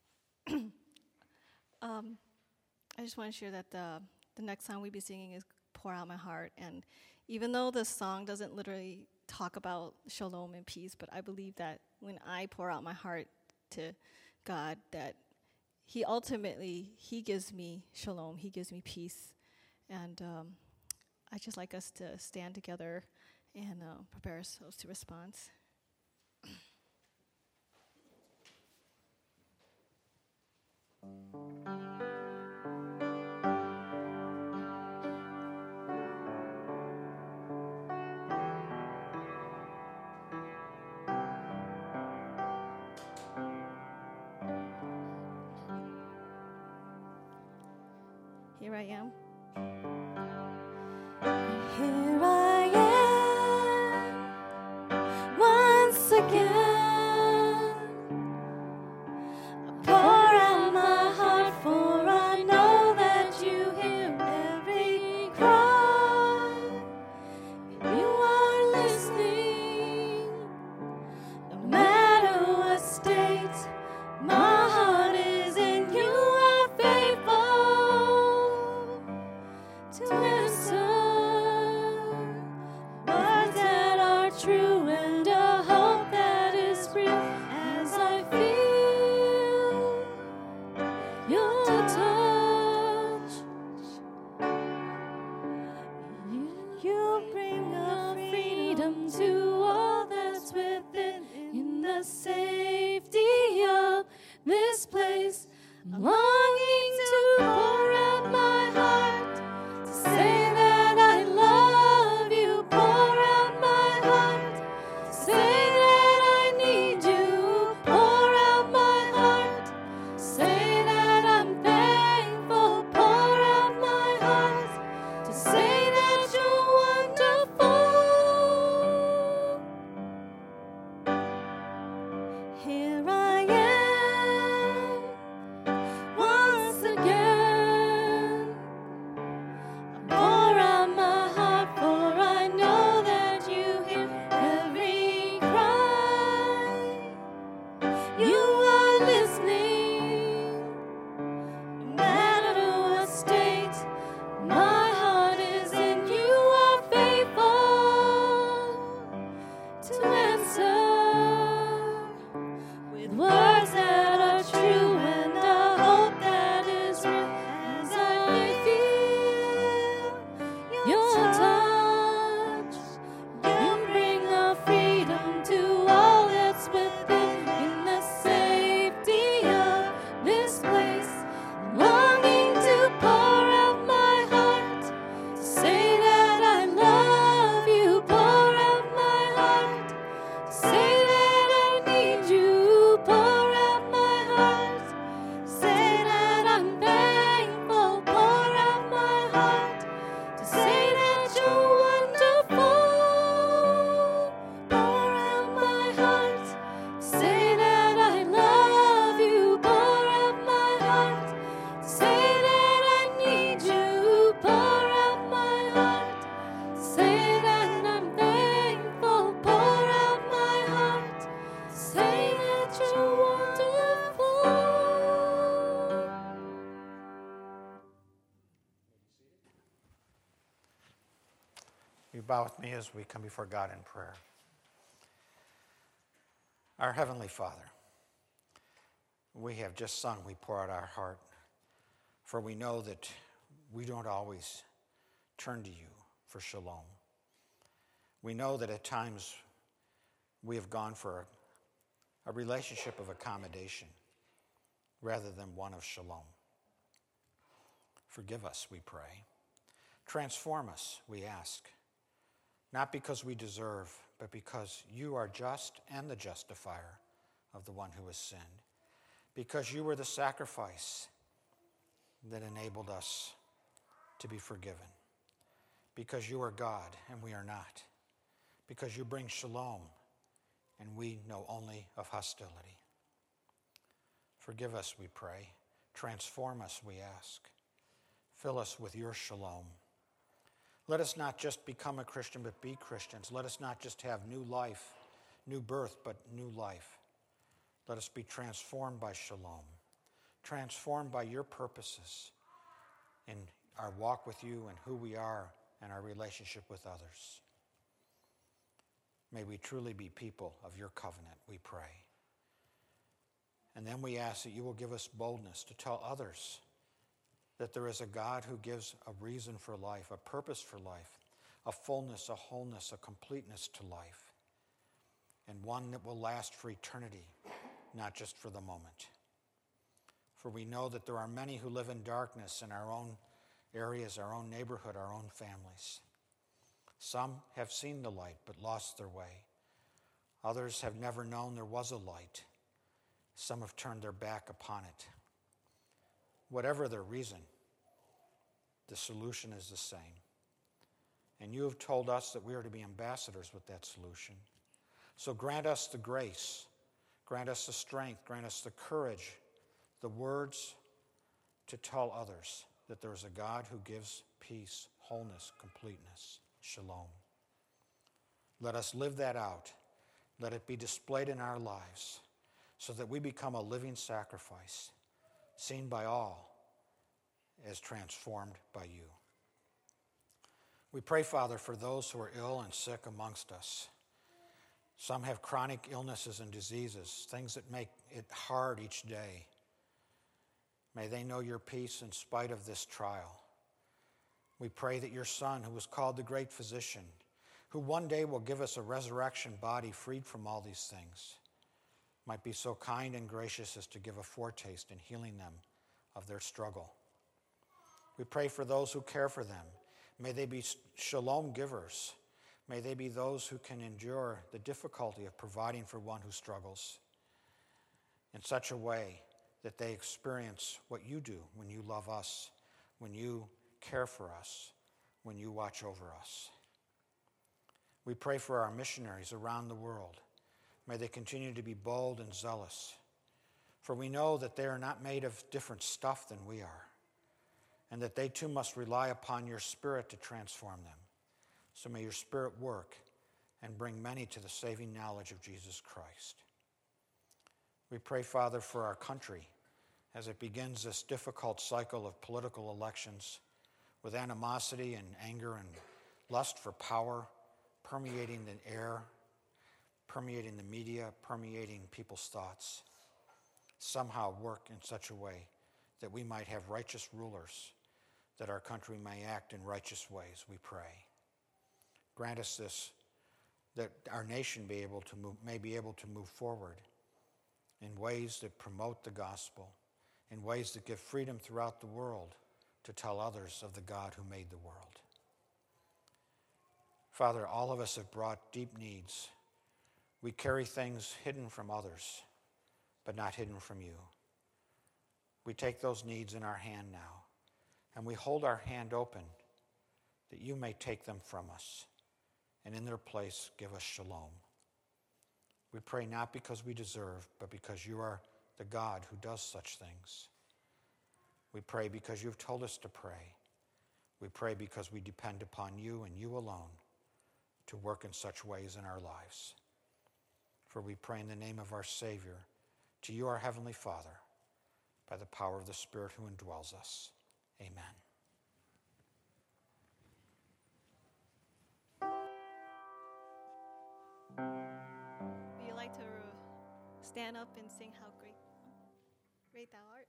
I just want to share that the next song we'll be singing is pour out my heart. And even though the song doesn't literally talk about shalom and peace, but I believe that when I pour out my heart to God, that He gives me shalom, He gives me peace. And I just like us to stand together and prepare ourselves to respond. Here I am. Here I am once again. I pour out my heart, for I know that you hear every cry. You are listening, no matter what state my heart is in. You are faithful to answer words that are true and a hope that is real. As I feel your touch, you bring a freedom to all that's within. In the safety of this place, I'm longing to pour out my heart, to say that I love you. Pour out my heart, to say that I need you. Pour out my heart, say that I'm thankful. Pour out my heart, to say that you're wonderful. Here I am once again. I pour out my heart, for I know that you hear every cry. You are listening, no matter what state my heart is in. You are faithful to answer with words that are true and a hope that is real. As I feel your touch, you bring a freedom to all that's within. In the safety of this place, I'm longing to pour out my heart, to say that I love you. Pour out my heart, to say that I need you. Pour out my heart, say that I'm thankful. Pour out my heart, to say that you're wonderful. Pour out my heart, say that I love you. Pour out my heart, say that I need you. Pour out my heart, say that I'm thankful. Pour out my heart, say that you're wonderful. You bow with me as we come before God in prayer. Our Heavenly Father, we have just sung, we pour out our heart, for we know that we don't always turn to you for shalom. We know that at times we have gone for a relationship of accommodation rather than one of shalom. Forgive us, we pray. Transform us, we ask, not because we deserve, but because you are just and the justifier of the one who has sinned, because you were the sacrifice that enabled us to be forgiven, because you are God and we are not, because you bring shalom and we know only of hostility. Forgive us, we pray. Transform us, we ask. Fill us with your shalom. Let us not just become a Christian, but be Christians. Let us not just have new life, new birth, but new life. Let us be transformed by shalom, transformed by your purposes in our walk with you and who we are and our relationship with others. May we truly be people of your covenant, we pray. And then we ask that you will give us boldness to tell others that there is a God who gives a reason for life, a purpose for life, a fullness, a wholeness, a completeness to life, and one that will last for eternity, not just for the moment. For we know that there are many who live in darkness in our own areas, our own neighborhood, our own families. Some have seen the light but lost their way. Others have never known there was a light. Some have turned their back upon it. Whatever their reason, the solution is the same. And you have told us that we are to be ambassadors with that solution. So grant us the grace, grant us the strength, grant us the courage, the words to tell others that there is a God who gives peace, wholeness, completeness, shalom. Let us live that out. Let it be displayed in our lives so that we become a living sacrifice, seen by all as transformed by you. We pray, Father, for those who are ill and sick amongst us. Some have chronic illnesses and diseases, things that make it hard each day. May they know your peace in spite of this trial. We pray that your Son, who was called the great physician, who one day will give us a resurrection body freed from all these things, might be so kind and gracious as to give a foretaste in healing them of their struggle. We pray for those who care for them. May they be shalom givers. May they be those who can endure the difficulty of providing for one who struggles in such a way that they experience what you do when you love us, when you care for us, when you watch over us. We pray for our missionaries around the world. May they continue to be bold and zealous, for we know that they are not made of different stuff than we are, and that they too must rely upon your Spirit to transform them. So may your Spirit work and bring many to the saving knowledge of Jesus Christ. We pray, Father, for our country as it begins this difficult cycle of political elections with animosity and anger and lust for power permeating the air, permeating the media, permeating people's thoughts. Somehow work in such a way that we might have righteous rulers, that our country may act in righteous ways, we pray. Grant us this, that our nation may be able to move forward in ways that promote the gospel, in ways that give freedom throughout the world to tell others of the God who made the world. Father, all of us have brought deep needs. We carry things hidden from others, but not hidden from you. We take those needs in our hand now, and we hold our hand open that you may take them from us, and in their place give us shalom. We pray not because we deserve, but because you are the God who does such things. We pray because you've told us to pray. We pray because we depend upon you and you alone to work in such ways in our lives. For we pray in the name of our Savior, to you, our Heavenly Father, by the power of the Spirit who indwells us. Amen. Would you like to stand up and sing How Great Thou Art?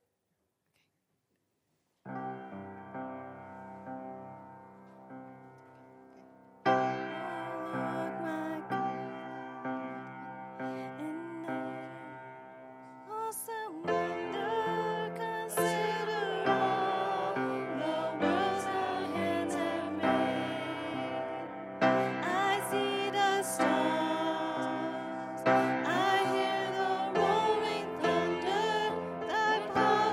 I hear the rolling thunder, thy power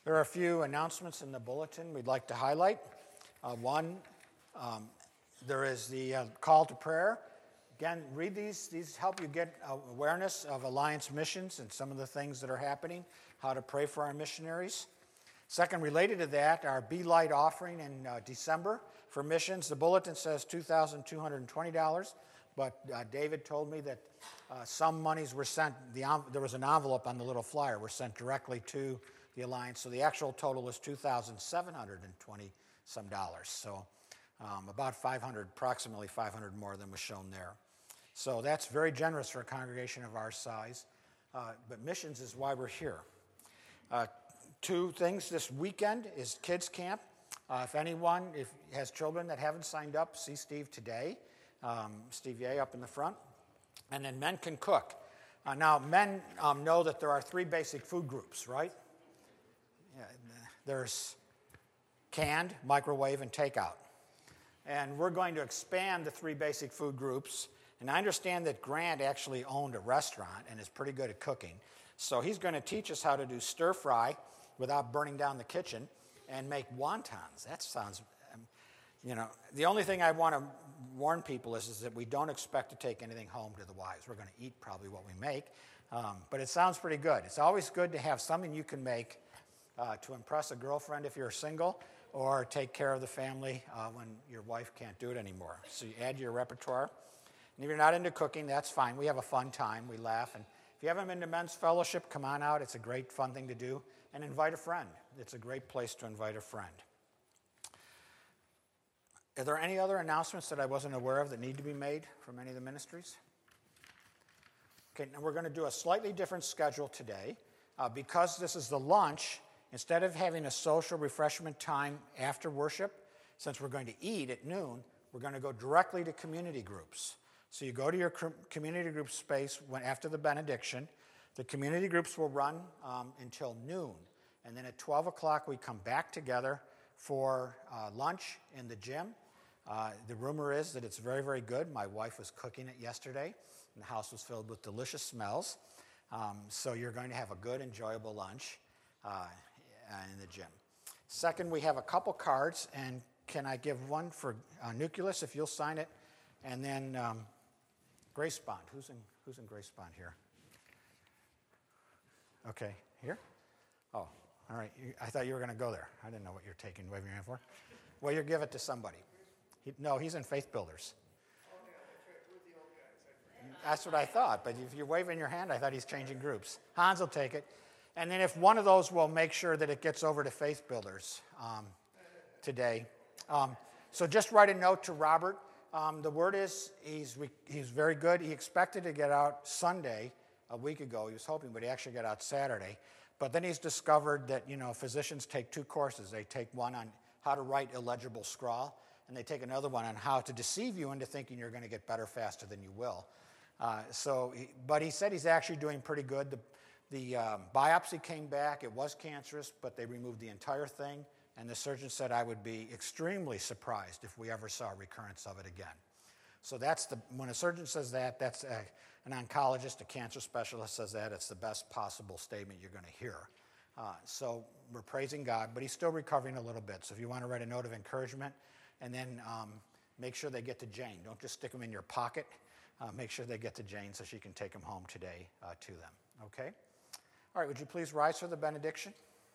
There are a few announcements in the bulletin we'd like to highlight. One, there is the call to prayer. Again, read these. These help you get awareness of Alliance missions and some of the things that are happening, how to pray for our missionaries. Second, related to that, our Be Light offering in December for missions. The bulletin says $2,220, but David told me that some monies were sent, there was an envelope on the little flyer, were sent directly to the Alliance, so the actual total is $2,720 some dollars. So about 500, approximately 500 more than was shown there. So that's very generous for a congregation of our size, but missions is why we're here. Two things this weekend is kids camp. If anyone has children that haven't signed up, see Steve today. Steve Ye up in the front. And then men can cook. Now, men know that there are three basic food groups, right? Yeah, there's canned, microwave, and takeout. And we're going to expand the three basic food groups. And I understand that Grant actually owned a restaurant and is pretty good at cooking. So he's going to teach us how to do stir fry without burning down the kitchen and make wontons. That sounds, the only thing I want to warn people is that we don't expect to take anything home to the wives. We're going to eat probably what we make, but it sounds pretty good. It's always good to have something you can make to impress a girlfriend if you're single, or take care of the family when your wife can't do it anymore. So you add to your repertoire. And if you're not into cooking, that's fine. We have a fun time. We laugh. And if you haven't been to men's fellowship, come on out. It's a great fun thing to do. And invite a friend. It's a great place to invite a friend. Are there any other announcements that I wasn't aware of that need to be made from any of the ministries? Okay, now we're going to do a slightly different schedule today. Because this is the lunch, instead of having a social refreshment time after worship, since we're going to eat at noon, we're going to go directly to community groups. So you go to your community group space after the benediction. The community groups will run until noon. And then at 12 o'clock, we come back together for lunch in the gym. The rumor is that it's very, very good. My wife was cooking it yesterday, and the house was filled with delicious smells. So you're going to have a good, enjoyable lunch in the gym. Second, we have a couple cards, and can I give one for Nucleus, if you'll sign it, and then Grace Bond. Who's in Grace Bond here? Okay, here? Oh, all right. I thought you were going to go there. I didn't know what you're taking, waving your hand for. Well, you give it to somebody. No, he's in Faith Builders. That's what I thought, but if you're waving your hand, I thought he's changing groups. Hans will take it. And then if one of those will make sure that it gets over to Faith Builders today. So just write a note to Robert. The word is he's very good. He expected to get out Sunday a week ago. He was hoping, but he actually got out Saturday. But then he's discovered that, physicians take two courses. They take one on how to write illegible scrawl, and they take another one on how to deceive you into thinking you're going to get better faster than you will. But he said he's actually doing pretty good. The biopsy came back. It was cancerous, but they removed the entire thing. And the surgeon said, I would be extremely surprised if we ever saw a recurrence of it again. So when a surgeon says that, that's an oncologist, a cancer specialist says that, it's the best possible statement you're going to hear. So we're praising God, but he's still recovering a little bit. So if you want to write a note of encouragement, and then make sure they get to Jane. Don't just stick them in your pocket. Make sure they get to Jane so she can take them home today to them. Okay? All right, would you please rise for the benediction?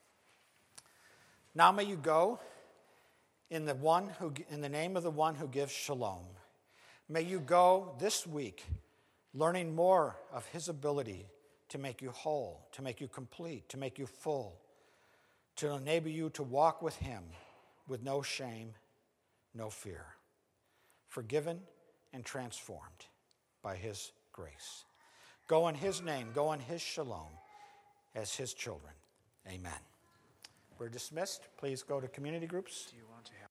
Now may you go in the name of the one who gives shalom. May you go this week learning more of his ability to make you whole, to make you complete, to make you full, to enable you to walk with him with no shame, no fear, forgiven and transformed by his grace. Go in his name, go in his shalom as his children. Amen. We're dismissed. Please go to community groups. Do you want to have